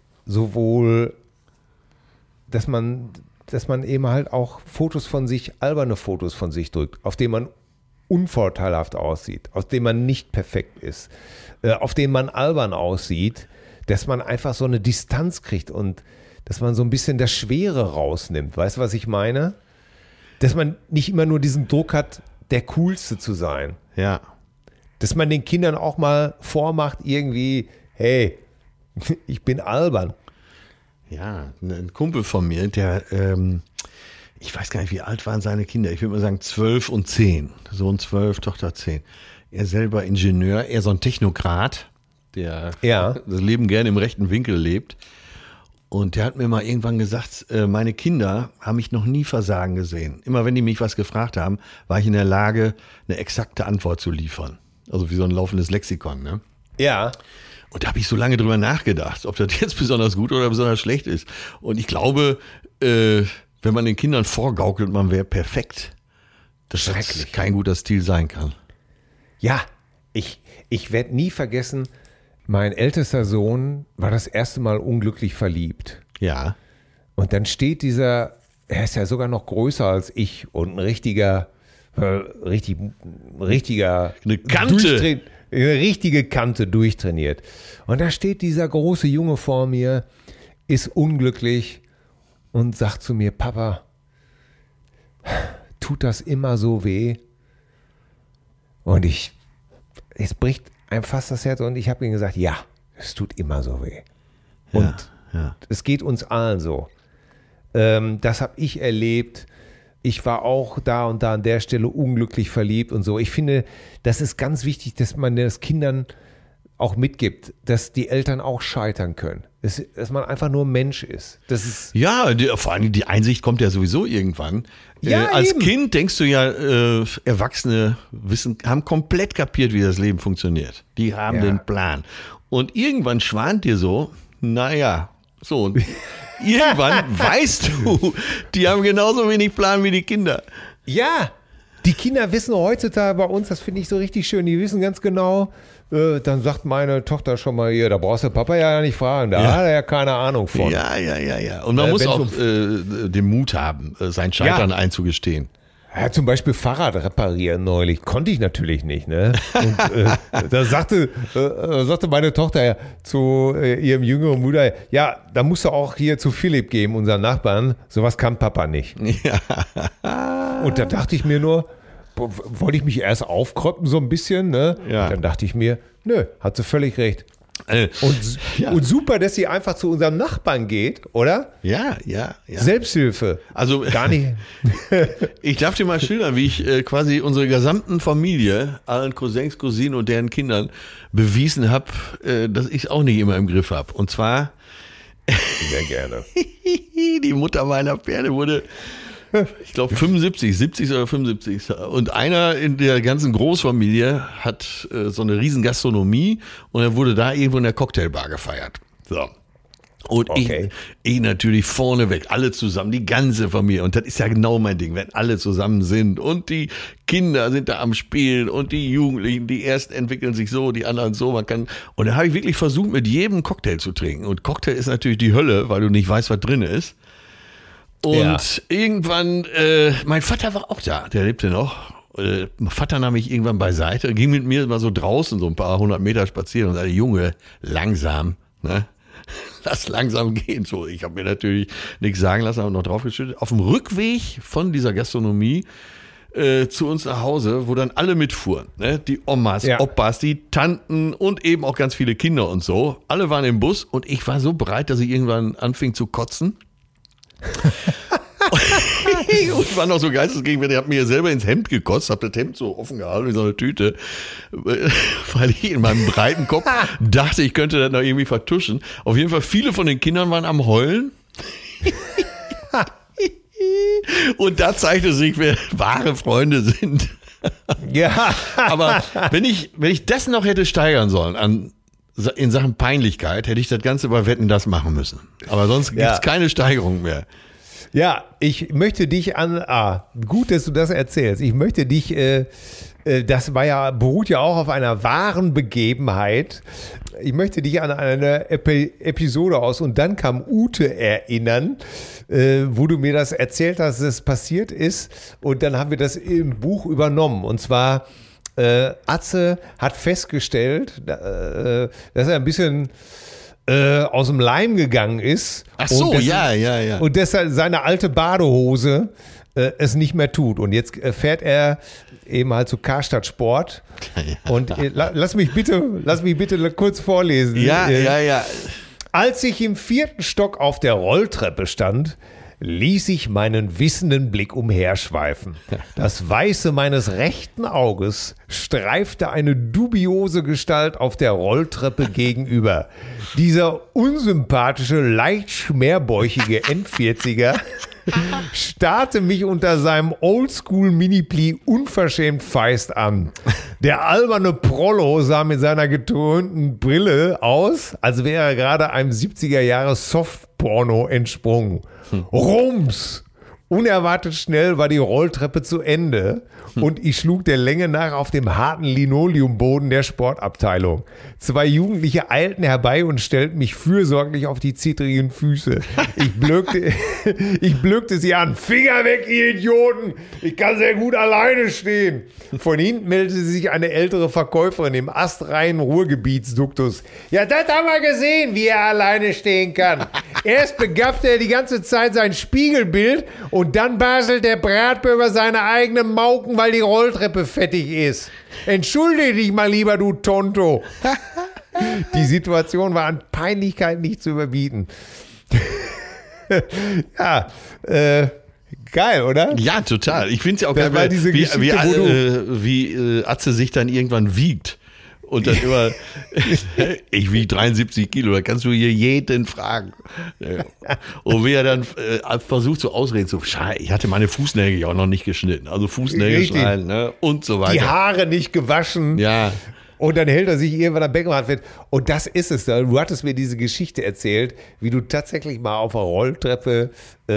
man eben halt auch Fotos von sich, alberne Fotos von sich drückt, auf denen man unvorteilhaft aussieht, auf denen man nicht perfekt ist, auf denen man albern aussieht, dass man einfach so eine Distanz kriegt und dass man so ein bisschen das Schwere rausnimmt. Weißt du, was ich meine? Dass man nicht immer nur diesen Druck hat, der Coolste zu sein. Ja. Dass man den Kindern auch mal vormacht, irgendwie, hey, ich bin albern. Ja, ein Kumpel von mir, der, ich weiß gar nicht, wie alt waren seine Kinder. Ich würde mal sagen 12 und 10. Sohn 12, Tochter 10. Er selber Ingenieur, er so ein Technokrat, der das Leben gerne im rechten Winkel lebt. Und der hat mir mal irgendwann gesagt, meine Kinder haben mich noch nie versagen gesehen. Immer wenn die mich was gefragt haben, war ich in der Lage, eine exakte Antwort zu liefern. Also wie so ein laufendes Lexikon, ne? Ja. Und da habe ich so lange drüber nachgedacht, ob das jetzt besonders gut oder besonders schlecht ist. Und ich glaube, wenn man den Kindern vorgaukelt, man wäre perfekt, dass das kein guter Stil sein kann. Ja, ich werde nie vergessen, mein ältester Sohn war das erste Mal unglücklich verliebt. Ja. Und dann steht er ist ja sogar noch größer als ich und ein richtiger eine Kante. Eine richtige Kante durchtrainiert. Und da steht dieser große Junge vor mir, ist unglücklich und sagt zu mir, Papa, tut das immer so weh? Und es bricht einem fast das Herz und ich habe ihm gesagt, ja, es tut immer so weh. Und es geht uns allen so. Das habe ich erlebt. Ich war auch da und da an der Stelle unglücklich verliebt und so. Ich finde, das ist ganz wichtig, dass man das Kindern auch mitgibt, dass die Eltern auch scheitern können. Dass man einfach nur Mensch ist. Das ist vor allem die Einsicht kommt ja sowieso irgendwann. Ja, als eben. Kind denkst du ja, Erwachsene haben komplett kapiert, wie das Leben funktioniert. Die haben den Plan. Und irgendwann schwant dir so, naja, so. Und irgendwann weißt du, die haben genauso wenig Plan wie die Kinder. Ja, die Kinder wissen heutzutage bei uns, das finde ich so richtig schön, die wissen ganz genau, dann sagt meine Tochter schon mal hier, da brauchst du Papa ja nicht fragen, da hat er ja keine Ahnung von. Ja. Und man muss auch den Mut haben, sein Scheitern einzugestehen. Ja, zum Beispiel Fahrrad reparieren neulich. Konnte ich natürlich nicht, ne? Und da sagte meine Tochter zu ihrem jüngeren Bruder, ja, da musst du auch hier zu Philipp gehen, unseren Nachbarn. Sowas kann Papa nicht. Ja. Und da dachte ich mir nur, wollte ich mich erst aufkroppen so ein bisschen, ne? Ja. Dann dachte ich mir, nö, hat sie völlig recht. Und super, dass sie einfach zu unserem Nachbarn geht, oder? Ja. Selbsthilfe. Also gar nicht. Ich darf dir mal schildern, wie ich quasi unsere gesamten Familie, allen Cousins, Cousinen und deren Kindern bewiesen habe, dass ich es auch nicht immer im Griff habe. Und zwar sehr gerne. Die Mutter meiner Pferde wurde, ich glaube 70 oder 75. Und einer in der ganzen Großfamilie hat so eine riesen Gastronomie und er wurde da irgendwo in der Cocktailbar gefeiert. So. Und ich natürlich vorneweg, alle zusammen, die ganze Familie. Und das ist ja genau mein Ding, wenn alle zusammen sind und die Kinder sind da am Spielen und die Jugendlichen, die ersten entwickeln sich so, die anderen so. Und da habe ich wirklich versucht, mit jedem Cocktail zu trinken. Und Cocktail ist natürlich die Hölle, weil du nicht weißt, was drin ist. Und irgendwann, mein Vater war auch da, der lebte noch. Mein Vater nahm mich irgendwann beiseite, ging mit mir mal so draußen so ein paar 100 Meter spazieren und sagte, Junge, langsam, ne? Lass langsam gehen. So, ich habe mir natürlich nichts sagen lassen, habe noch draufgeschüttet. Auf dem Rückweg von dieser Gastronomie zu uns nach Hause, wo dann alle mitfuhren, ne? Die Omas, Opas, die Tanten und eben auch ganz viele Kinder und so. Alle waren im Bus und ich war so bereit, dass ich irgendwann anfing zu kotzen. Und war noch so geistesgegenwärtig, ich habe mir selber ins Hemd gekotzt, habe das Hemd so offen gehalten wie so eine Tüte, weil ich in meinem breiten Kopf dachte, ich könnte das noch irgendwie vertuschen. Auf jeden Fall, viele von den Kindern waren am Heulen. Und da zeigte sich, wer wahre Freunde sind. Ja. Aber wenn ich das noch hätte steigern sollen in Sachen Peinlichkeit, hätte ich das Ganze bei Wetten, das machen müssen. Aber sonst gibt es keine Steigerung mehr. Ja, ich möchte dich gut, dass du das erzählst. Ich möchte dich, das beruht ja auch auf einer wahren Begebenheit. Ich möchte dich an eine Episode aus Und dann kam Ute erinnern, wo du mir das erzählt hast, dass es passiert ist. Und dann haben wir das im Buch übernommen. Und zwar, Atze hat festgestellt, dass er ein bisschen aus dem Leim gegangen ist. Ach so, ja. Und deshalb seine alte Badehose es nicht mehr tut. Und jetzt fährt er eben halt zu Karstadt Sport. Ja. Und lass mich bitte kurz vorlesen. Ja. Als ich im 4. Stock auf der Rolltreppe stand, ließ ich meinen wissenden Blick umherschweifen. Das Weiße meines rechten Auges streifte eine dubiose Gestalt auf der Rolltreppe gegenüber. Dieser unsympathische, leicht schmerbäuchige End-40er starrte mich unter seinem Oldschool-Mini-Pli unverschämt feist an. Der alberne Prollo sah mit seiner getönten Brille aus, als wäre er gerade einem 70er-Jahre-Softporno entsprungen. Rums! Unerwartet schnell war die Rolltreppe zu Ende und ich schlug der Länge nach auf dem harten Linoleumboden der Sportabteilung. 2 Jugendliche eilten herbei und stellten mich fürsorglich auf die zittrigen Füße. Ich blökte sie an. Finger weg, ihr Idioten! Ich kann sehr gut alleine stehen. Von hinten meldete sich eine ältere Verkäuferin im astreinen Ruhrgebietsduktus. Ja, das haben wir gesehen, wie er alleine stehen kann. Erst begaffte er die ganze Zeit sein Spiegelbild und dann baselt der Bratbe über seine eigenen Mauken, weil die Rolltreppe fettig ist. Entschuldige dich mal lieber, du Tonto. Die Situation war an Peinlichkeit nicht zu überbieten. Ja, geil, oder? Ja, total. Ich finde es ja auch geil, wie Atze sich dann irgendwann wiegt. Und dann immer, ich wiege 73 Kilo, da kannst du hier jeden fragen. Und wie er dann versucht so Ausreden zu, ich hatte meine Fußnägel auch noch nicht geschnitten, also Fußnägel schneiden, ne? Und so weiter. Die Haare nicht gewaschen. Ja. Und dann hält er sich irgendwann am Beckenrand fest. Und das ist es. Du hattest mir diese Geschichte erzählt, wie du tatsächlich mal auf der Rolltreppe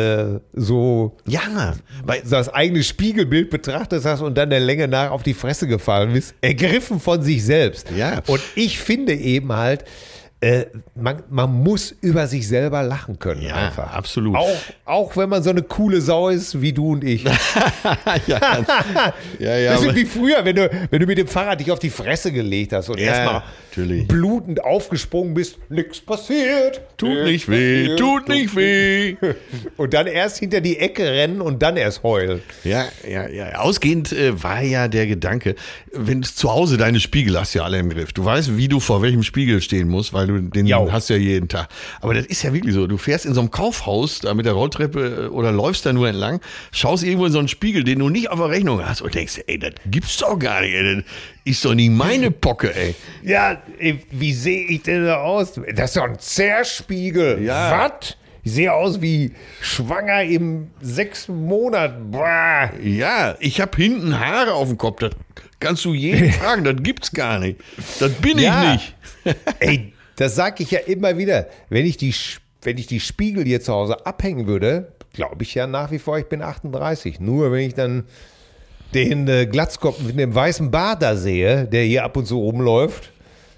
das eigene Spiegelbild betrachtet hast und dann der Länge nach auf die Fresse gefallen bist. Ergriffen von sich selbst. Ja. Und ich finde eben halt, man muss über sich selber lachen können. Ja, einfach. Absolut. Auch wenn man so eine coole Sau ist wie du und ich. Ja. Das ist wie früher, wenn du mit dem Fahrrad dich auf die Fresse gelegt hast und erstmal blutend aufgesprungen bist. Nix passiert. Tut nicht weh. Und dann erst hinter die Ecke rennen und dann erst heulen. Ja. Ausgehend war ja der Gedanke, wenn du zu Hause deine Spiegel hast ja alle im Griff. Du weißt, wie du vor welchem Spiegel stehen musst, weil du den hast ja jeden Tag. Aber das ist ja wirklich so. Du fährst in so einem Kaufhaus da mit der Rolltreppe oder läufst da nur entlang, schaust irgendwo in so einen Spiegel, den du nicht auf der Rechnung hast und denkst, ey, das gibt's doch gar nicht, ey. Das ist doch nicht meine Pocke, ey. Ja, wie sehe ich denn da aus? Das ist doch ein Zerspiegel. Ja. Was? Ich sehe aus wie schwanger im 6. Monat. Boah. Ja, ich habe hinten Haare auf dem Kopf. Das kannst du jeden fragen. Das gibt's gar nicht. Das bin ich nicht. Ey, das sage ich ja immer wieder. Wenn ich die Spiegel hier zu Hause abhängen würde, glaube ich ja nach wie vor, ich bin 38. Nur wenn ich dann den Glatzkopf mit dem weißen Bart da sehe, der hier ab und zu rumläuft.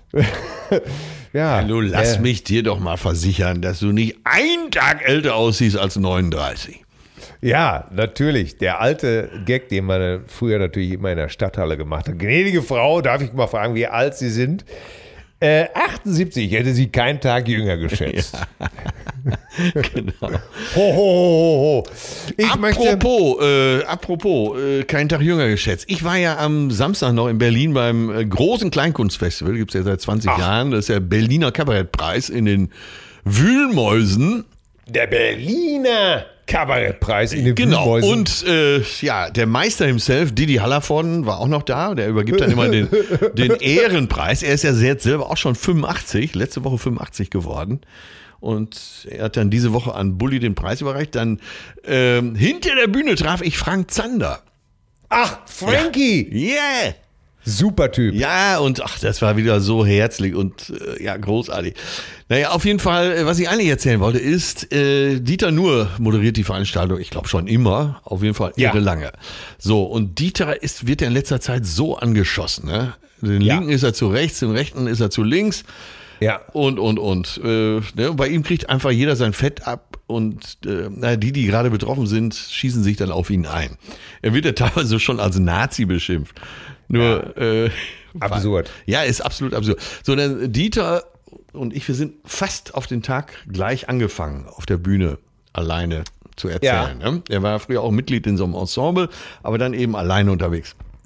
Ja, du lass mich dir doch mal versichern, dass du nicht einen Tag älter aussiehst als 39. Ja, natürlich. Der alte Gag, den man früher natürlich immer in der Stadthalle gemacht hat. Gnädige Frau, darf ich mal fragen, wie alt Sie sind? 78, hätte sie keinen Tag jünger geschätzt. Ja. Genau. Ho. Apropos, keinen Tag jünger geschätzt. Ich war ja am Samstag noch in Berlin beim großen Kleinkunstfestival, gibt es ja seit 20 Jahren. Das ist der Berliner Kabarettpreis in den Wühlmäusen. Der Berliner Kabarettpreis in den Wühlmäusen. Und der Meister himself, Didi Hallervorden, war auch noch da. Der übergibt dann immer den Ehrenpreis. Er ist ja selbst selber auch schon 85, letzte Woche 85 geworden. Und er hat dann diese Woche an Bulli den Preis überreicht. Dann hinter der Bühne traf ich Frank Zander. Ach, Frankie! Yeah! Super Typ. Ja, und das war wieder so herzlich und großartig. Naja, auf jeden Fall, was ich eigentlich erzählen wollte, ist, Dieter Nuhr moderiert die Veranstaltung, ich glaube schon immer, auf jeden Fall irre lange. So, und Dieter wird ja in letzter Zeit so angeschossen, ne? Den linken ist er zu rechts, den rechten ist er zu links. Ja. Und. Ne? Bei ihm kriegt einfach jeder sein Fett ab und die gerade betroffen sind, schießen sich dann auf ihn ein. Er wird ja teilweise schon als Nazi beschimpft. Nur absurd. Ja, ist absolut absurd. So, dann Dieter und ich, wir sind fast auf den Tag gleich angefangen, auf der Bühne alleine zu erzählen. Ja. Ne? Er war früher auch Mitglied in so einem Ensemble, aber dann eben alleine unterwegs.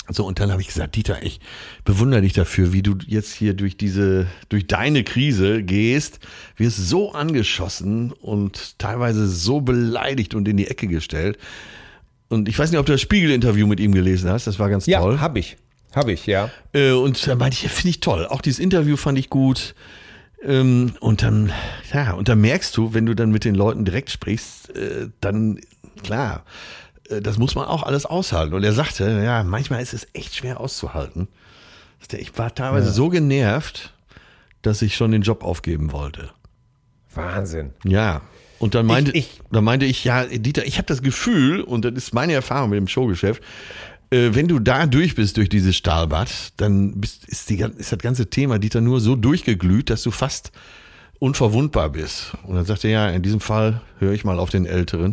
So, und dann habe ich gesagt, Dieter, ich bewundere dich dafür, wie du jetzt hier durch deine Krise gehst, wirst so angeschossen und teilweise so beleidigt und in die Ecke gestellt. Und ich weiß nicht, ob du das Spiegel-Interview mit ihm gelesen hast, das war ganz toll. Ja, habe ich, ja. Und da meinte ich, finde ich toll, auch dieses Interview fand ich gut. Und dann merkst du, wenn du dann mit den Leuten direkt sprichst, dann, klar, das muss man auch alles aushalten. Und er sagte, ja, manchmal ist es echt schwer auszuhalten. Ich war teilweise so genervt, dass ich schon den Job aufgeben wollte. Wahnsinn. Ja. Und dann meinte ich, ja, Dieter, ich habe das Gefühl, und das ist meine Erfahrung mit dem Showgeschäft, wenn du da durch bist, durch dieses Stahlbad, dann ist das ganze Thema, Dieter, nur so durchgeglüht, dass du fast unverwundbar bist. Und dann sagte er, ja, in diesem Fall höre ich mal auf den Älteren.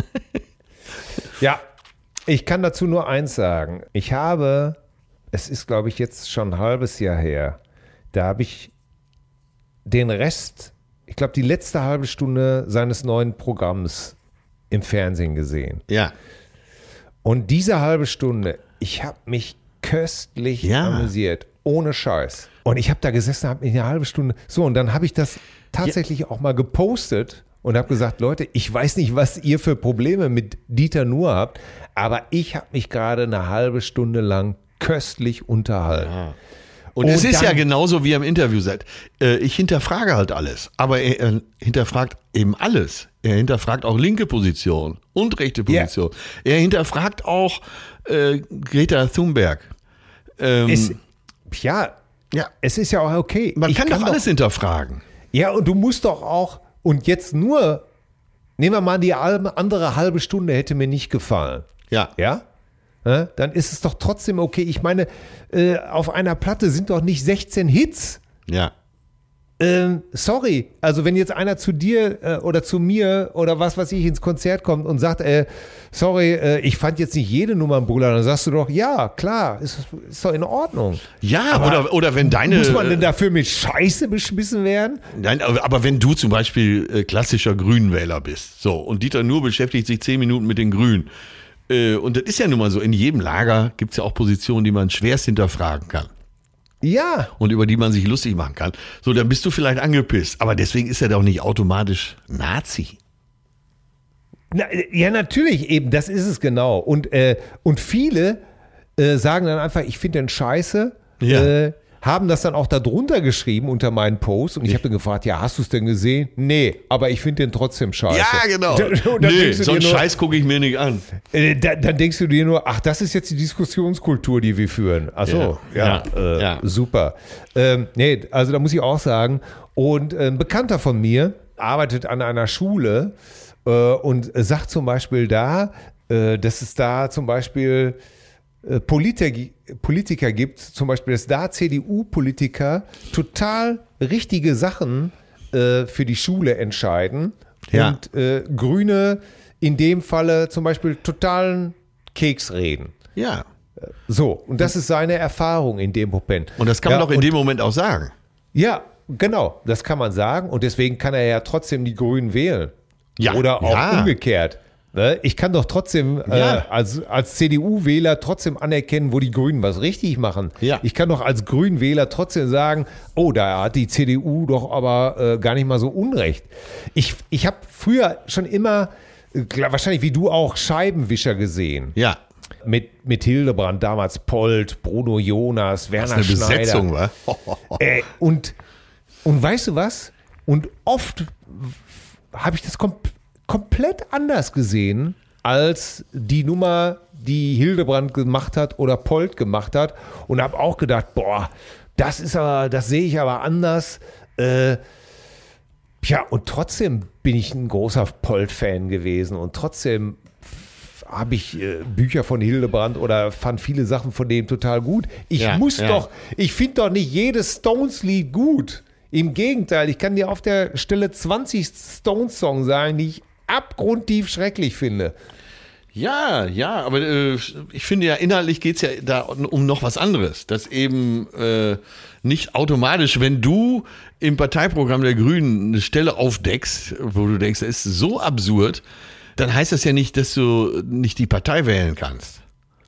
Ja, ich kann dazu nur eins sagen. Es ist, glaube ich, jetzt schon ein halbes Jahr her, da habe ich den Rest, ich glaube, die letzte halbe Stunde seines neuen Programms im Fernsehen gesehen. Ja. Und diese halbe Stunde, ich habe mich köstlich amüsiert, ohne Scheiß. Und ich habe da gesessen, habe mich eine halbe Stunde, und dann habe ich das tatsächlich auch mal gepostet und habe gesagt, Leute, ich weiß nicht, was ihr für Probleme mit Dieter Nuhr habt, aber ich habe mich gerade eine halbe Stunde lang köstlich unterhalten. Ja. Und es ist ja genauso, wie ihr im Interview seid. Ich hinterfrage halt alles, aber er hinterfragt eben alles. Er hinterfragt auch linke Position und rechte Position. Yeah. Er hinterfragt auch Greta Thunberg. Es ist ja auch okay. Man kann doch alles hinterfragen. Ja, und du musst doch auch, und jetzt nur, nehmen wir mal die andere halbe Stunde, hätte mir nicht gefallen. Ja. Ja? Dann ist es doch trotzdem okay. Ich meine, auf einer Platte sind doch nicht 16 Hits. Ja. Sorry, also wenn jetzt einer zu dir oder zu mir oder was weiß ich ins Konzert kommt und sagt, sorry, ich fand jetzt nicht jede Nummer ein Brüller, dann sagst du doch, ja, klar, ist doch in Ordnung. Ja, aber, oder wenn deine... Muss man denn dafür mit Scheiße beschmissen werden? Nein, aber wenn du zum Beispiel klassischer Grünenwähler bist, so, und Dieter Nuhr beschäftigt sich 10 Minuten mit den Grünen, und das ist ja nun mal so, in jedem Lager gibt es ja auch Positionen, die man schwerst hinterfragen kann. Ja. Und über die man sich lustig machen kann. So, dann bist du vielleicht angepisst. Aber deswegen ist er doch nicht automatisch Nazi. Ja, natürlich, eben, das ist es genau. Und viele sagen dann einfach, ich finde den scheiße, haben das dann auch da drunter geschrieben unter meinen Post. Und ich habe dann gefragt, ja, hast du es denn gesehen? Nee, aber ich finde den trotzdem scheiße. Ja, genau. Nee, so einen Scheiß gucke ich mir nicht an. Dann denkst du dir nur, ach, das ist jetzt die Diskussionskultur, die wir führen. Ach so, super. Nee, also da muss ich auch sagen, und ein Bekannter von mir arbeitet an einer Schule und sagt zum Beispiel da, dass es da zum Beispiel Politiker gibt, zum Beispiel, dass da CDU-Politiker total richtige Sachen für die Schule entscheiden und Grüne in dem Falle zum Beispiel totalen Keks reden. Ja. So, und das ist seine Erfahrung in dem Moment. Und das kann man doch in dem Moment auch sagen. Ja, genau, das kann man sagen und deswegen kann er ja trotzdem die Grünen wählen. Ja. Oder auch umgekehrt. Ich kann doch trotzdem als CDU-Wähler trotzdem anerkennen, wo die Grünen was richtig machen. Ja. Ich kann doch als Grünen-Wähler trotzdem sagen, oh, da hat die CDU doch aber gar nicht mal so Unrecht. Ich habe früher schon immer, wahrscheinlich wie du auch, Scheibenwischer gesehen. Ja. Mit Hildebrand, damals Polt, Bruno Jonas, Werner Schneider. Was eine Besetzung, wa? Und weißt du was? Und oft habe ich das komplett anders gesehen als die Nummer, die Hildebrand gemacht hat oder Polt gemacht hat und habe auch gedacht, boah, das sehe ich aber anders. Und trotzdem bin ich ein großer Polt-Fan gewesen und trotzdem habe ich Bücher von Hildebrand oder fand viele Sachen von dem total gut. Ich finde doch nicht jedes Stones-Lied gut. Im Gegenteil, ich kann dir auf der Stelle 20 Stones-Songs sagen, die ich abgrundtief schrecklich finde. Ja, aber ich finde ja, inhaltlich geht es ja da um noch was anderes. Dass eben nicht automatisch, wenn du im Parteiprogramm der Grünen eine Stelle aufdeckst, wo du denkst, das ist so absurd, dann heißt das ja nicht, dass du nicht die Partei wählen kannst.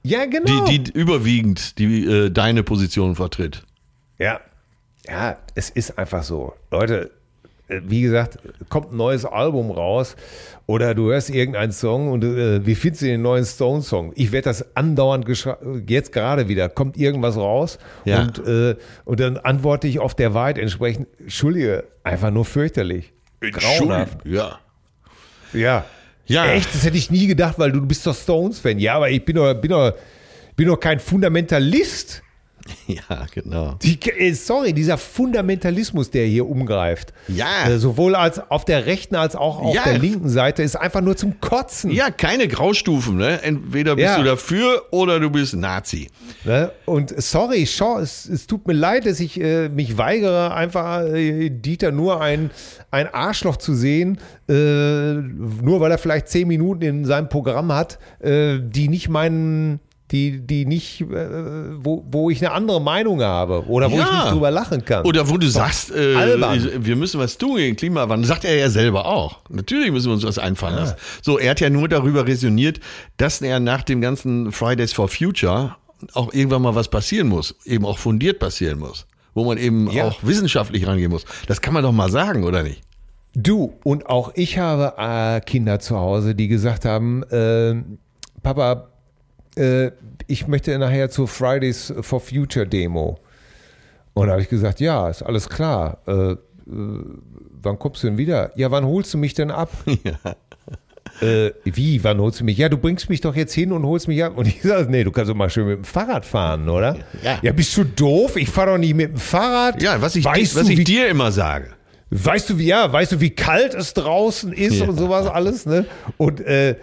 Ja, genau. Die überwiegend deine Position vertritt. Ja, es ist einfach so. Leute, wie gesagt, kommt ein neues Album raus oder du hörst irgendeinen Song und wie findest du den neuen Stone-Song? Ich werde das andauernd jetzt gerade wieder, kommt irgendwas raus und dann antworte ich auf der Wahrheit entsprechend, Entschuldige, einfach nur fürchterlich. Grauenhaft. Ja. Echt, das hätte ich nie gedacht, weil du bist doch Stones-Fan. Ja, aber ich bin doch kein Fundamentalist. Ja, genau. Dieser Fundamentalismus, der hier umgreift. Ja. Sowohl als auf der rechten als auch auf der linken Seite ist einfach nur zum Kotzen. Ja, keine Graustufen, ne? Entweder bist du dafür oder du bist Nazi. Ne? Und sorry, es tut mir leid, dass ich mich weigere, einfach Dieter nur ein Arschloch zu sehen, nur weil er vielleicht 10 Minuten in seinem Programm hat, die nicht meinen... Die nicht, wo ich eine andere Meinung habe oder wo ich nicht drüber lachen kann. Oder wo du sagst, wir müssen was tun gegen Klimawandel. Sagt er ja selber auch. Natürlich müssen wir uns was einfallen lassen. So, er hat ja nur darüber resoniert, dass er nach dem ganzen Fridays for Future auch irgendwann mal was passieren muss. Eben auch fundiert passieren muss. Wo man eben auch wissenschaftlich rangehen muss. Das kann man doch mal sagen, oder nicht? Du, und auch ich habe Kinder zu Hause, die gesagt haben, Papa, ich möchte nachher zur Fridays for Future Demo. Und da habe ich gesagt, ja, ist alles klar. Wann kommst du denn wieder? Ja, wann holst du mich denn ab? Ja. Wie, wann holst du mich? Ja, du bringst mich doch jetzt hin und holst mich ab. Und ich sage, nee, du kannst doch mal schön mit dem Fahrrad fahren, oder? Ja, bist du doof? Ich fahre doch nicht mit dem Fahrrad. Ja, was ich dir immer sage. Weißt du, wie kalt es draußen ist und sowas alles, ne? Und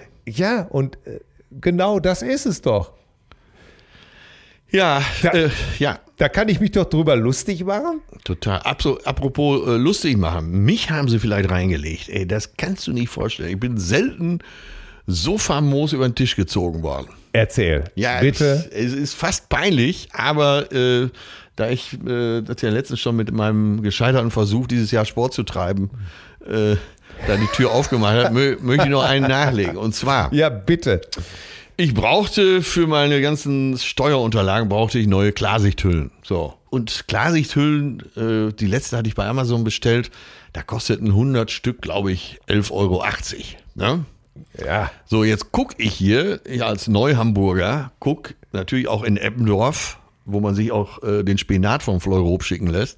genau das ist es doch. Ja, Da kann ich mich doch drüber lustig machen. Total. Apropos lustig machen. Mich haben sie vielleicht reingelegt. Ey, das kannst du nicht vorstellen. Ich bin selten so famos über den Tisch gezogen worden. Erzähl. Ja, bitte. Es ist fast peinlich, aber da ich das ja letztens schon mit meinem gescheiterten Versuch, dieses Jahr Sport zu treiben, da die Tür aufgemacht hat, möchte ich noch einen nachlegen. Und zwar. Ja, bitte. Ich brauchte für meine ganzen Steuerunterlagen neue Klarsichthüllen. So. Und Klarsichthüllen, die letzte hatte ich bei Amazon bestellt. Da kosteten 100 Stück, glaube ich, 11,80 Euro. Ne? Ja. So, jetzt gucke ich hier als Neuhamburger, natürlich auch in Eppendorf, wo man sich auch den Spinat vom Fleurop schicken lässt.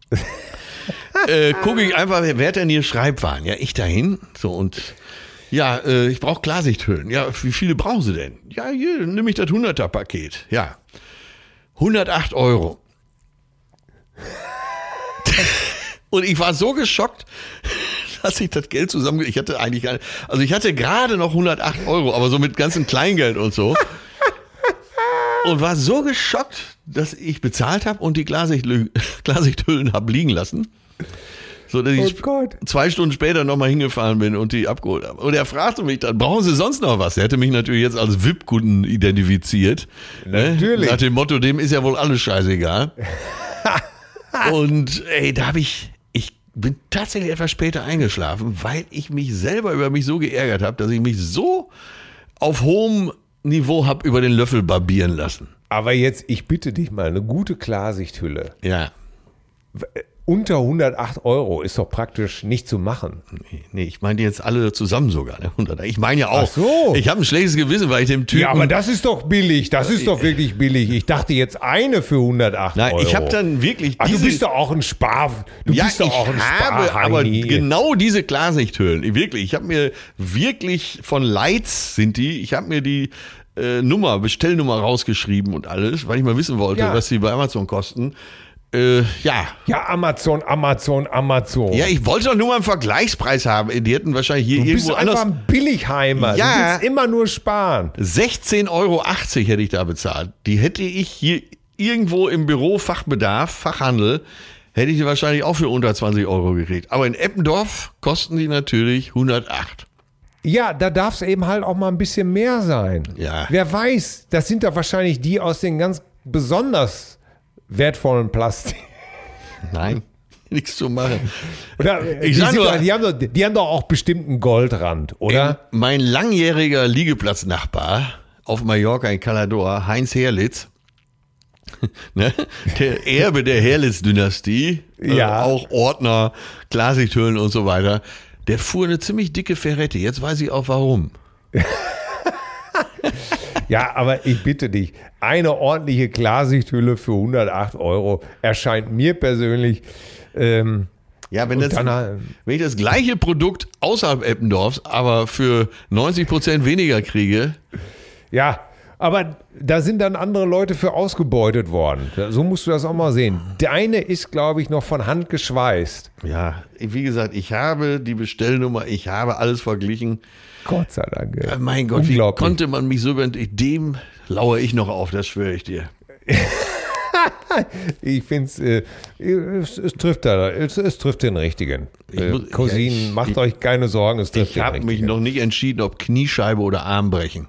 Gucke ich einfach, wer hat denn hier Schreibwaren? Ja, ich dahin. So, und ja, ich brauche Klarsichthüllen. Ja, wie viele brauchen Sie denn? Ja, hier, nehme ich das 100er-Paket. Ja, 108 Euro. Und ich war so geschockt, dass ich das Geld ich hatte gerade noch 108 Euro, aber so mit ganzem Kleingeld und so. Und war so geschockt, dass ich bezahlt habe und die Klarsichthüllen habe liegen lassen. So, dass ich 2 Stunden später nochmal hingefahren bin und die abgeholt habe. Und er fragte mich dann, brauchen Sie sonst noch was? Er hätte mich natürlich jetzt als VIP-Kunden identifiziert. Natürlich. Nach dem Motto, dem ist ja wohl alles scheißegal. Und ich bin tatsächlich etwas später eingeschlafen, weil ich mich selber über mich so geärgert habe, dass ich mich so auf hohem Niveau habe über den Löffel barbieren lassen. Aber jetzt, ich bitte dich mal, eine gute Klarsichthülle. Ja. Unter 108 Euro ist doch praktisch nicht zu machen. Nee, ich meine jetzt alle zusammen sogar. Ne? Ich meine ja auch. Ach so. Ich habe ein schlechtes Gewissen, weil ich dem Typen... Ja, aber das ist doch billig. Das ist doch wirklich billig. Ich dachte jetzt eine für 108 Euro. Nein, ich habe dann wirklich... Du bist doch auch ein aber genau diese Klarsichthüllen. Wirklich, ich habe mir wirklich von Leitz sind die. Ich habe mir die Bestellnummer rausgeschrieben und alles, weil ich mal wissen wollte, was die bei Amazon kosten. Ja, Amazon. Ja, ich wollte doch nur mal einen Vergleichspreis haben. Die hätten wahrscheinlich hier irgendwo anders... Du bist einfach ein Billigheimer. Ja. Du willst immer nur sparen. 16,80 Euro hätte ich da bezahlt. Die hätte ich hier irgendwo im Büro Fachhandel, hätte ich die wahrscheinlich auch für unter 20 Euro gekriegt. Aber in Eppendorf kosten die natürlich 108. Ja, da darf es eben halt auch mal ein bisschen mehr sein. Ja. Wer weiß, das sind doch wahrscheinlich die aus den ganz besonders wertvollen Plastik. Nein, nichts zu machen. Oder, die haben doch auch bestimmt einen Goldrand, oder? Mein langjähriger Liegeplatznachbar auf Mallorca in Calador, Heinz Herlitz, ne? Der Erbe der Herlitz-Dynastie, auch Ordner, Klarsichthüllen und so weiter, der fuhr eine ziemlich dicke Ferrette. Jetzt weiß ich auch warum. Ja, aber ich bitte dich, eine ordentliche Klarsichthülle für 108 € erscheint mir persönlich. Wenn ich das gleiche Produkt außerhalb Eppendorfs, aber für 90% weniger kriege. Ja, aber da sind dann andere Leute für ausgebeutet worden. So musst du das auch mal sehen. Deine ist, glaube ich, noch von Hand geschweißt. Ja, wie gesagt, ich habe die Bestellnummer, ich habe alles verglichen. Gott sei Dank. Ja, mein Gott, wie konnte man mich so dem lauere ich noch auf, das schwöre ich dir. Ich finde es trifft den Richtigen. Cousinen, macht euch keine Sorgen, es trifft den Richtigen. Ich habe mich noch nicht entschieden, ob Kniescheibe oder Armbrechen.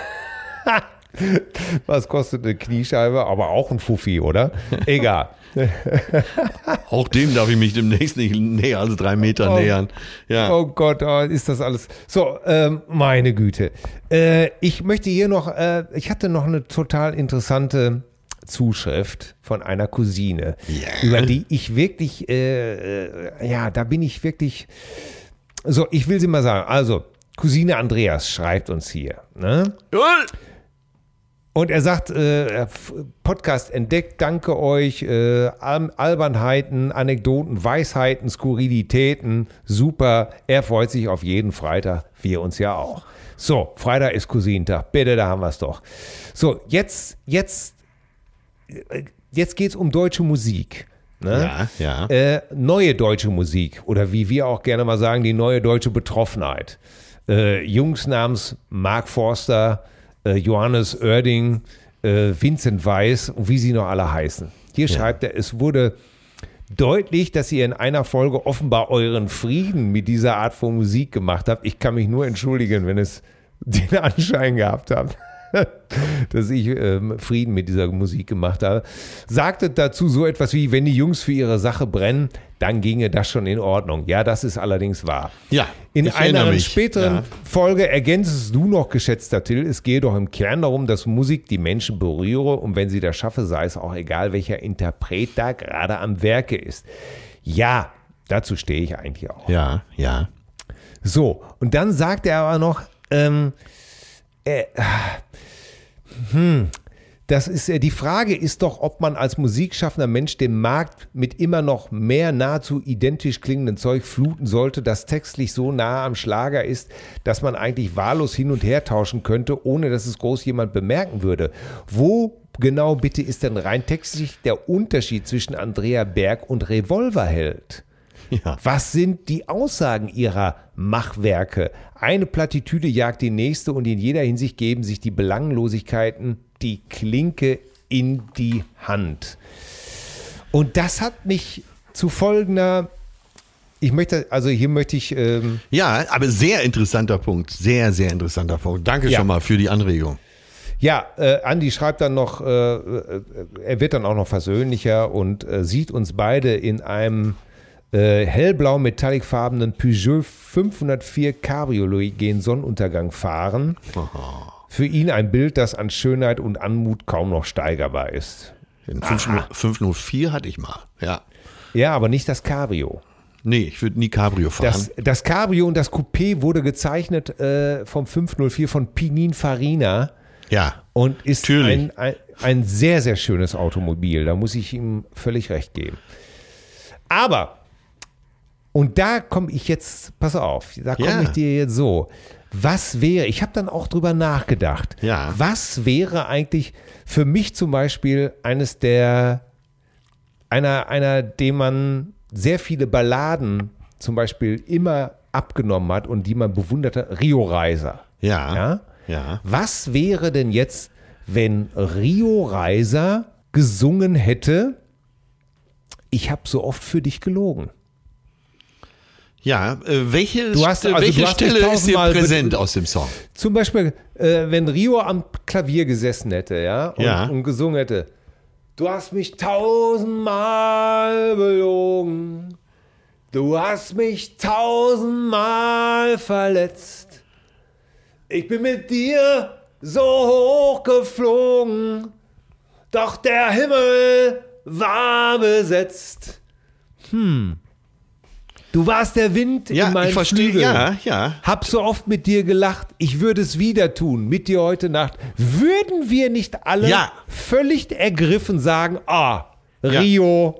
Was kostet eine Kniescheibe? Aber auch ein Fuffi, oder? Egal. Auch dem darf ich mich demnächst nicht näher als 3 Meter nähern. Ja. Oh Gott, ist das alles. So, meine Güte. Ich möchte hier noch, ich hatte noch eine total interessante Zuschrift von einer Cousine, über die ich wirklich, da bin ich wirklich, so, ich will sie mal sagen, also, Cousine Andreas schreibt uns hier, ne? Und er sagt, Podcast entdeckt, danke euch, Albernheiten, Anekdoten, Weisheiten, Skurrilitäten, super, er freut sich auf jeden Freitag, wir uns ja auch. So, Freitag ist Cousinentag, bitte, da haben wir es doch. So, jetzt geht's um deutsche Musik. Ne? Ja. Neue deutsche Musik oder wie wir auch gerne mal sagen, die neue deutsche Betroffenheit. Jungs namens Mark Forster, Johannes Oerding, Vincent Weiss und wie sie noch alle heißen. Hier schreibt er, es wurde deutlich, dass ihr in einer Folge offenbar euren Frieden mit dieser Art von Musik gemacht habt. Ich kann mich nur entschuldigen, wenn es den Anschein gehabt hat, dass ich Frieden mit dieser Musik gemacht habe. Sagte dazu so etwas wie, wenn die Jungs für ihre Sache brennen, dann ginge das schon in Ordnung. Ja, das ist allerdings wahr. Ja, in einer späteren Folge ergänzest du noch, geschätzter Till, es gehe doch im Kern darum, dass Musik die Menschen berühre und wenn sie das schaffe, sei es auch egal, welcher Interpret da gerade am Werke ist. Ja, dazu stehe ich eigentlich auch. Ja. So, und dann sagt er aber noch, die Frage ist doch, ob man als musikschaffender Mensch den Markt mit immer noch mehr nahezu identisch klingenden Zeug fluten sollte, das textlich so nah am Schlager ist, dass man eigentlich wahllos hin und her tauschen könnte, ohne dass es groß jemand bemerken würde. Wo genau bitte ist denn rein textlich der Unterschied zwischen Andrea Berg und Revolverheld? Ja. Was sind die Aussagen ihrer Machwerke? Eine Plattitüde jagt die nächste und in jeder Hinsicht geben sich die Belanglosigkeiten die Klinke in die Hand. Und das hat mich zu folgender, hier möchte ich... ja, aber sehr interessanter Punkt, sehr, sehr interessanter Punkt. Danke schon mal für die Anregung. Ja, Andi schreibt dann noch, er wird dann auch noch versöhnlicher und sieht uns beide in einem hellblau metallicfarbenen Peugeot 504 Cabriolet gen Sonnenuntergang fahren. Für ihn ein Bild, das an Schönheit und Anmut kaum noch steigerbar ist. 504 hatte ich mal, ja. Ja, aber nicht das Cabrio. Nee, ich würde nie Cabrio fahren. Das Cabrio und das Coupé wurde gezeichnet vom 504 von Pininfarina. Ja, und ist ein sehr, sehr schönes Automobil. Da muss ich ihm völlig recht geben. Aber, und da komme ich jetzt, pass auf, da komme ich dir jetzt so. Was wäre, ich habe dann auch drüber nachgedacht, was wäre eigentlich für mich zum Beispiel einer, dem man sehr viele Balladen zum Beispiel immer abgenommen hat und die man bewundert hat, Rio Reiser. Ja. Was wäre denn jetzt, wenn Rio Reiser gesungen hätte, ich habe so oft für dich gelogen? Ja, welche Stelle ist dir präsent aus dem Song? Zum Beispiel, wenn Rio am Klavier gesessen hätte, und gesungen hätte, du hast mich 1000-mal belogen, du hast mich 1000-mal verletzt, ich bin mit dir so hoch geflogen, doch der Himmel war besetzt. Du warst der Wind in meinen Flügeln. Ja. Hab so oft mit dir gelacht, ich würde es wieder tun, mit dir heute Nacht. Würden wir nicht alle völlig ergriffen sagen, Rio,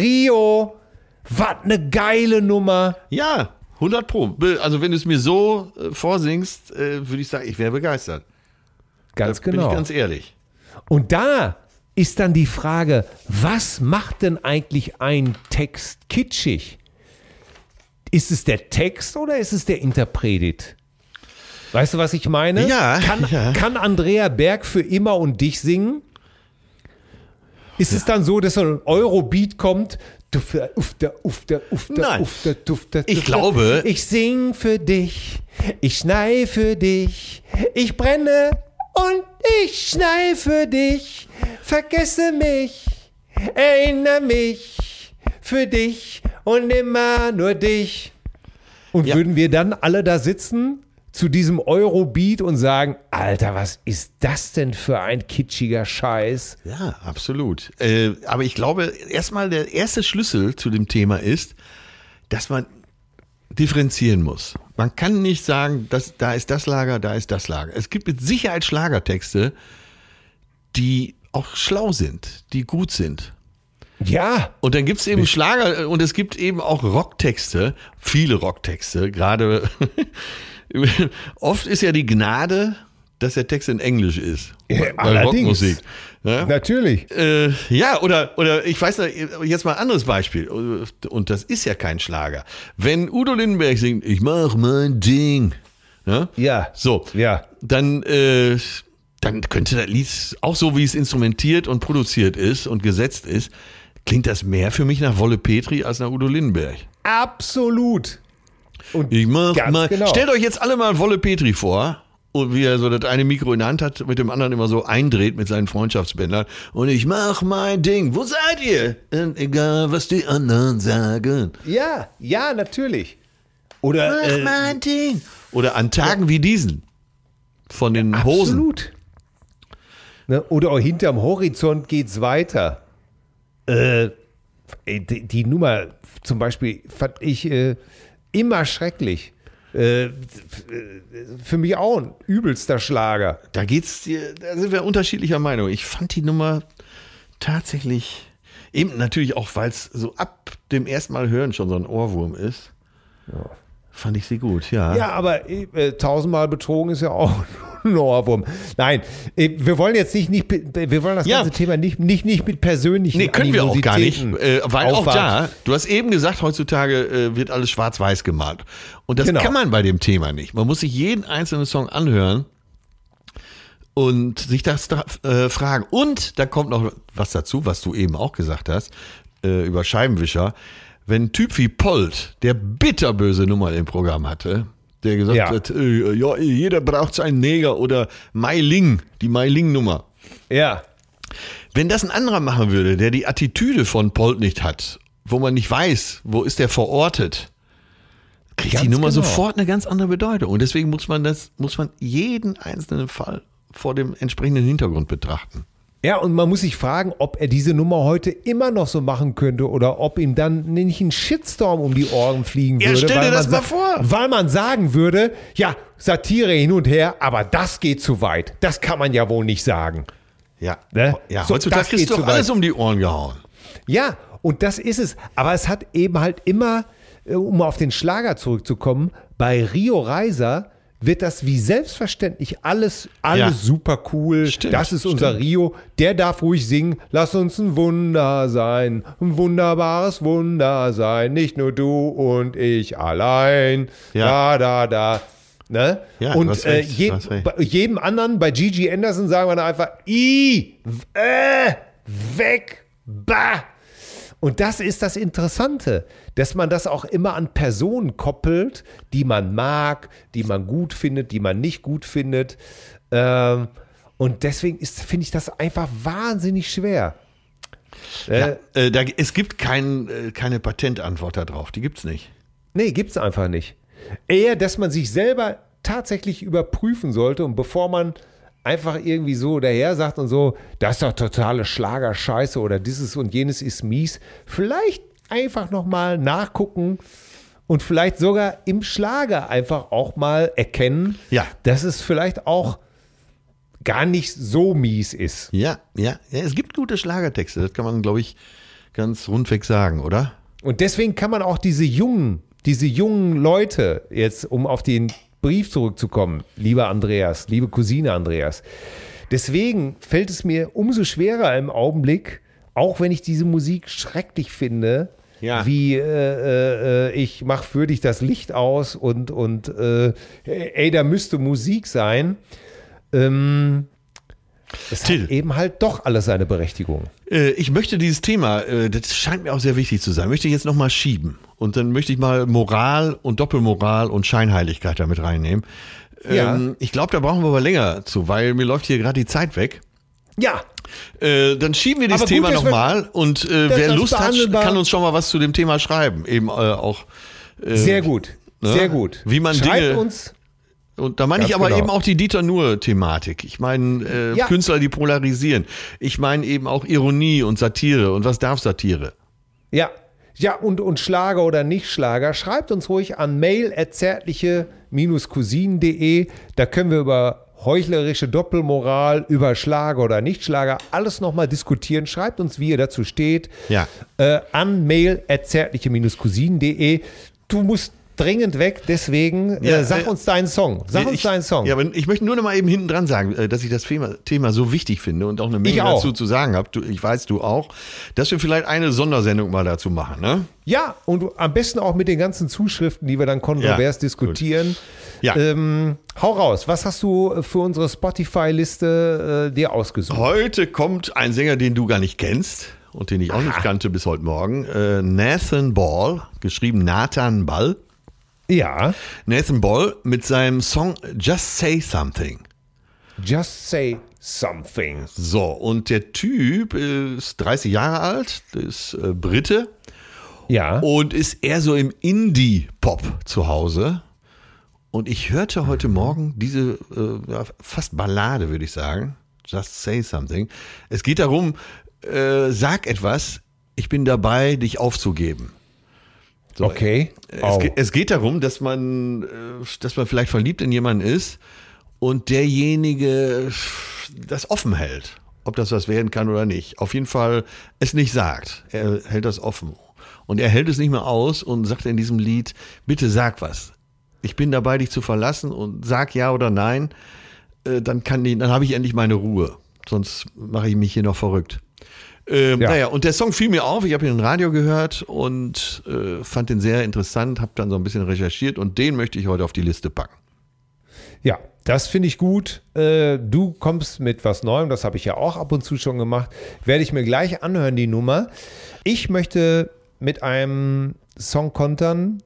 was eine geile Nummer. Ja, 100%. Also wenn du es mir so vorsingst, würde ich sagen, ich wäre begeistert. Ganz genau. Bin ich ganz ehrlich. Und da ist dann die Frage, was macht denn eigentlich ein Text kitschig? Ist es der Text oder ist es der Interpret? Weißt du, was ich meine? Ja. Kann Andrea Berg für immer und dich singen? Ist es dann so, dass so ein Eurobeat kommt? Nein. Ich glaube. Ich sing für dich, ich schnei für dich, ich brenne und ich schnei für dich. Vergesse mich, erinnere mich für dich und immer nur dich. Und würden wir dann alle da sitzen zu diesem Eurobeat und sagen, Alter, was ist das denn für ein kitschiger Scheiß? Ja, absolut. Aber ich glaube, erstmal der erste Schlüssel zu dem Thema ist, dass man differenzieren muss. Man kann nicht sagen, da ist das Lager, da ist das Lager. Es gibt mit Sicherheit Schlagertexte, die auch schlau sind, die gut sind. Ja. Und dann gibt es eben Schlager und es gibt eben auch Rocktexte, viele Rocktexte, gerade oft ist ja die Gnade, dass der Text in Englisch ist. Bei Rockmusik. Ja? Natürlich. Oder ich weiß jetzt mal ein anderes Beispiel. Und das ist ja kein Schlager. Wenn Udo Lindenberg singt, ich mach mein Ding. Ja. So. Ja. Dann könnte das Lied, auch so wie es instrumentiert und produziert ist und gesetzt ist, klingt das mehr für mich nach Wolle Petri als nach Udo Lindenberg. Absolut. Und ich mach mal. Genau. Stellt euch jetzt alle mal Wolle Petri vor. Und wie er so das eine Mikro in der Hand hat, mit dem anderen immer so eindreht mit seinen Freundschaftsbändern. Und ich mach mein Ding. Wo seid ihr? Und egal, was die anderen sagen. Ja, natürlich. Oder mach mein Ding. Oder an Tagen wie diesen. Von den Hosen. Absolut. Ne? Oder auch hinterm Horizont geht's weiter. Die Nummer zum Beispiel fand ich immer schrecklich. Für mich auch ein übelster Schlager. Da sind wir unterschiedlicher Meinung. Ich fand die Nummer tatsächlich, eben natürlich auch, weil es so ab dem ersten Mal hören schon so ein Ohrwurm ist, fand ich sie gut, ja. Ja, aber 1000-mal betrogen ist ja auch ein Ohrwurm. Nein, wir wollen jetzt wir wollen das ganze Thema nicht mit persönlichen können wir auch gar nicht, weil auch aufwarten. du hast eben gesagt, heutzutage wird alles schwarz-weiß gemalt. Und das kann man bei dem Thema nicht. Man muss sich jeden einzelnen Song anhören und sich das fragen. Und da kommt noch was dazu, was du eben auch gesagt hast, über Scheibenwischer. Wenn ein Typ wie Polt, der bitterböse Nummer im Programm hatte, der gesagt hat, jeder braucht seinen Neger oder Mai Ling, die Mai Ling-Nummer. Ja. Wenn das ein anderer machen würde, der die Attitüde von Polt nicht hat, wo man nicht weiß, wo ist der verortet, kriegt ganz die Nummer sofort eine ganz andere Bedeutung. Und deswegen muss man jeden einzelnen Fall vor dem entsprechenden Hintergrund betrachten. Ja, und man muss sich fragen, ob er diese Nummer heute immer noch so machen könnte oder ob ihm dann nicht ein Shitstorm um die Ohren fliegen würde. Ja, stell dir das mal vor. Weil man sagen würde, ja, Satire hin und her, aber das geht zu weit. Das kann man ja wohl nicht sagen. Ja, ne? Ja, heutzutage kriegst du doch alles um die Ohren gehauen. Ja, und das ist es. Aber es hat eben halt immer, um auf den Schlager zurückzukommen, bei Rio Reiser wird das wie selbstverständlich alles super cool. Stimmt, das ist unser Rio. Der darf ruhig singen. Lass uns ein Wunder sein. Ein wunderbares Wunder sein. Nicht nur du und ich allein. Ja. Da. Ne? Ja, und jedem anderen, bei Gigi Anderson sagen wir dann einfach weg, bah. Und das ist das Interessante, dass man das auch immer an Personen koppelt, die man mag, die man gut findet, die man nicht gut findet. Und deswegen finde ich das einfach wahnsinnig schwer. Es gibt keine Patentantwort darauf, die gibt's nicht. Nee, gibt's einfach nicht. Eher, dass man sich selber tatsächlich überprüfen sollte und bevor man einfach irgendwie so daher sagt und so, das ist doch totale Schlagerscheiße oder dieses und jenes ist mies, vielleicht einfach nochmal nachgucken und vielleicht sogar im Schlager einfach auch mal erkennen, dass es vielleicht auch gar nicht so mies ist. Ja, es gibt gute Schlagertexte, das kann man, glaube ich, ganz rundweg sagen, oder? Und deswegen kann man auch diese jungen Leute, jetzt um auf den Brief zurückzukommen, lieber Andreas, liebe Cousine Andreas, deswegen fällt es mir umso schwerer im Augenblick, auch wenn ich diese Musik schrecklich finde, wie ich mach für dich das Licht aus und ey, da müsste Musik sein. Es Till, hat eben halt doch alles seine Berechtigung. Ich möchte dieses Thema, das scheint mir auch sehr wichtig zu sein, möchte ich jetzt nochmal schieben. Und dann möchte ich mal Moral und Doppelmoral und Scheinheiligkeit damit reinnehmen. Ich glaube, da brauchen wir aber länger zu, weil mir läuft hier gerade die Zeit weg. Ja. Dann schieben wir das Thema nochmal und wer Lust hat, kann uns schon mal was zu dem Thema schreiben. Eben auch. Sehr gut, sehr gut. Wie man Schreibt Dinge. Uns. Und da meine ich aber eben auch die Dieter Nuhr-Thematik. Ich meine Künstler, die polarisieren. Ich meine eben auch Ironie und Satire. Und was darf Satire? Ja, und Schlager oder Nicht-Schlager. Schreibt uns ruhig an mail@zärtliche-cousinen.de. Da können wir über heuchlerische Doppelmoral, über Schlager oder Nicht-Schlager alles nochmal diskutieren. Schreibt uns, wie ihr dazu steht. An mail@zärtliche-cousinen.de. Du musst dringend weg, deswegen sag uns deinen Song. Ja, aber ich möchte nur noch mal eben hinten dran sagen, dass ich das Thema so wichtig finde und auch eine Menge dazu zu sagen habe. Ich weiß, du auch, dass wir vielleicht eine Sondersendung mal dazu machen, ne? Ja, und am besten auch mit den ganzen Zuschriften, die wir dann kontrovers diskutieren. Ja. Hau raus, was hast du für unsere Spotify-Liste dir ausgesucht? Heute kommt ein Sänger, den du gar nicht kennst und den ich auch nicht kannte bis heute Morgen. Nathan Ball, geschrieben Nathan Ball. Ja. Nathan Ball mit seinem Song Just Say Something. Just Say Something. So, und der Typ ist 30 Jahre alt, ist Brite. Ja. Und ist eher so im Indie-Pop zu Hause. Und ich hörte heute Morgen diese fast Ballade, würde ich sagen. Just Say Something. Es geht darum, sag etwas, ich bin dabei, dich aufzugeben. So, okay. Es geht darum, dass man vielleicht verliebt in jemanden ist und derjenige das offen hält, ob das was werden kann oder nicht. Auf jeden Fall es nicht sagt. Er hält das offen. Und er hält es nicht mehr aus und sagt in diesem Lied, bitte sag was. Ich bin dabei, dich zu verlassen und sag ja oder nein. Dann habe ich endlich meine Ruhe. Sonst mache ich mich hier noch verrückt. Naja, und der Song fiel mir auf, ich habe ihn im Radio gehört und fand den sehr interessant, habe dann so ein bisschen recherchiert und den möchte ich heute auf die Liste packen. Ja, das finde ich gut. Du kommst mit was Neuem, das habe ich ja auch ab und zu schon gemacht. Werde ich mir gleich anhören, die Nummer. Ich möchte mit einem Song kontern,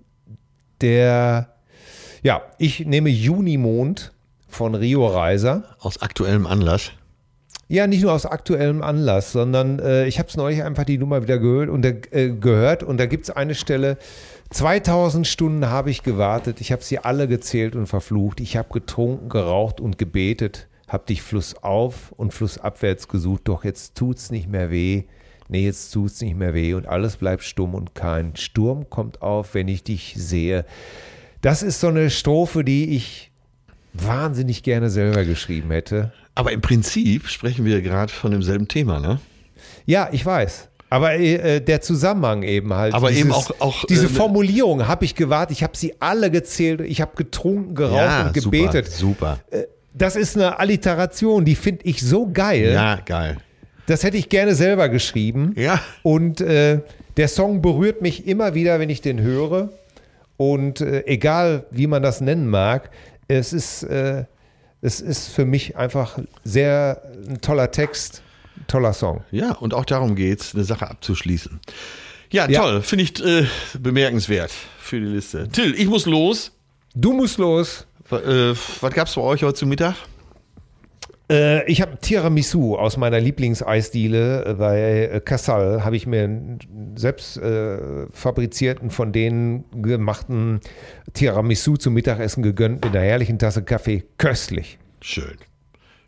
ich nehme Junimond von Rio Reiser. Aus aktuellem Anlass. Ja, nicht nur aus aktuellem Anlass, sondern ich habe es neulich einfach die Nummer wieder gehört und da gibt es eine Stelle, 2000 Stunden habe ich gewartet, ich habe sie alle gezählt und verflucht, ich habe getrunken, geraucht und gebetet, habe dich flussauf und flussabwärts gesucht, doch jetzt tut's nicht mehr weh, jetzt tut's nicht mehr weh und alles bleibt stumm und kein Sturm kommt auf, wenn ich dich sehe. Das ist so eine Strophe, die ich wahnsinnig gerne selber geschrieben hätte. Aber im Prinzip sprechen wir gerade von demselben Thema, ne? Ja, ich weiß. Aber der Zusammenhang eben halt. Aber eben auch diese Formulierung, habe ich gewartet, ich habe sie alle gezählt, ich habe getrunken, geraucht und gebetet. Super. Das ist eine Alliteration, die finde ich so geil. Ja, geil. Das hätte ich gerne selber geschrieben. Ja. Und der Song berührt mich immer wieder, wenn ich den höre. Und egal, wie man das nennen mag, es ist für mich einfach sehr ein toller Text, ein toller Song. Ja, und auch darum geht's, eine Sache abzuschließen. Ja, toll, finde ich bemerkenswert für die Liste. Till, ich muss los. Du musst los. Was gab's bei euch heute zu Mittag? Ich habe Tiramisu aus meiner Lieblingseisdiele bei Casal, habe ich mir einen selbst fabrizierten, von denen gemachten Tiramisu zum Mittagessen gegönnt mit einer herrlichen Tasse Kaffee. Köstlich. Schön.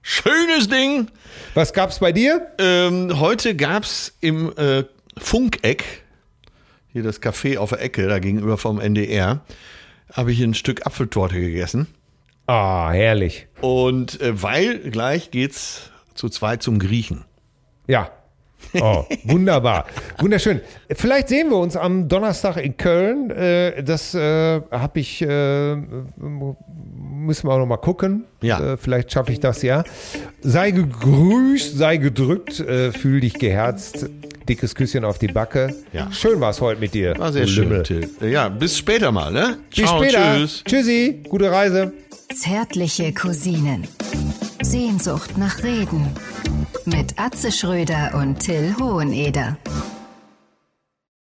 Schönes Ding. Was gab's bei dir? Heute gab's im Funkeck, hier das Café auf der Ecke, da gegenüber vom NDR, habe ich ein Stück Apfeltorte gegessen. Ah, herrlich. Und weil gleich geht's zu zweit zum Griechen. Ja. Oh, wunderbar. Wunderschön. Vielleicht sehen wir uns am Donnerstag in Köln. Das habe ich, müssen wir auch noch mal gucken. Ja. Vielleicht schaffe ich das ja. Sei gegrüßt, sei gedrückt, fühl dich geherzt. Dickes Küsschen auf die Backe. Ja. Schön war es heute mit dir. War sehr schön, Till. Ja, bis später mal, ne? Bis Ciao, später. Tschüss. Tschüssi, gute Reise. Zärtliche Cousinen. Sehnsucht nach Reden. Mit Atze Schröder und Till Hoheneder.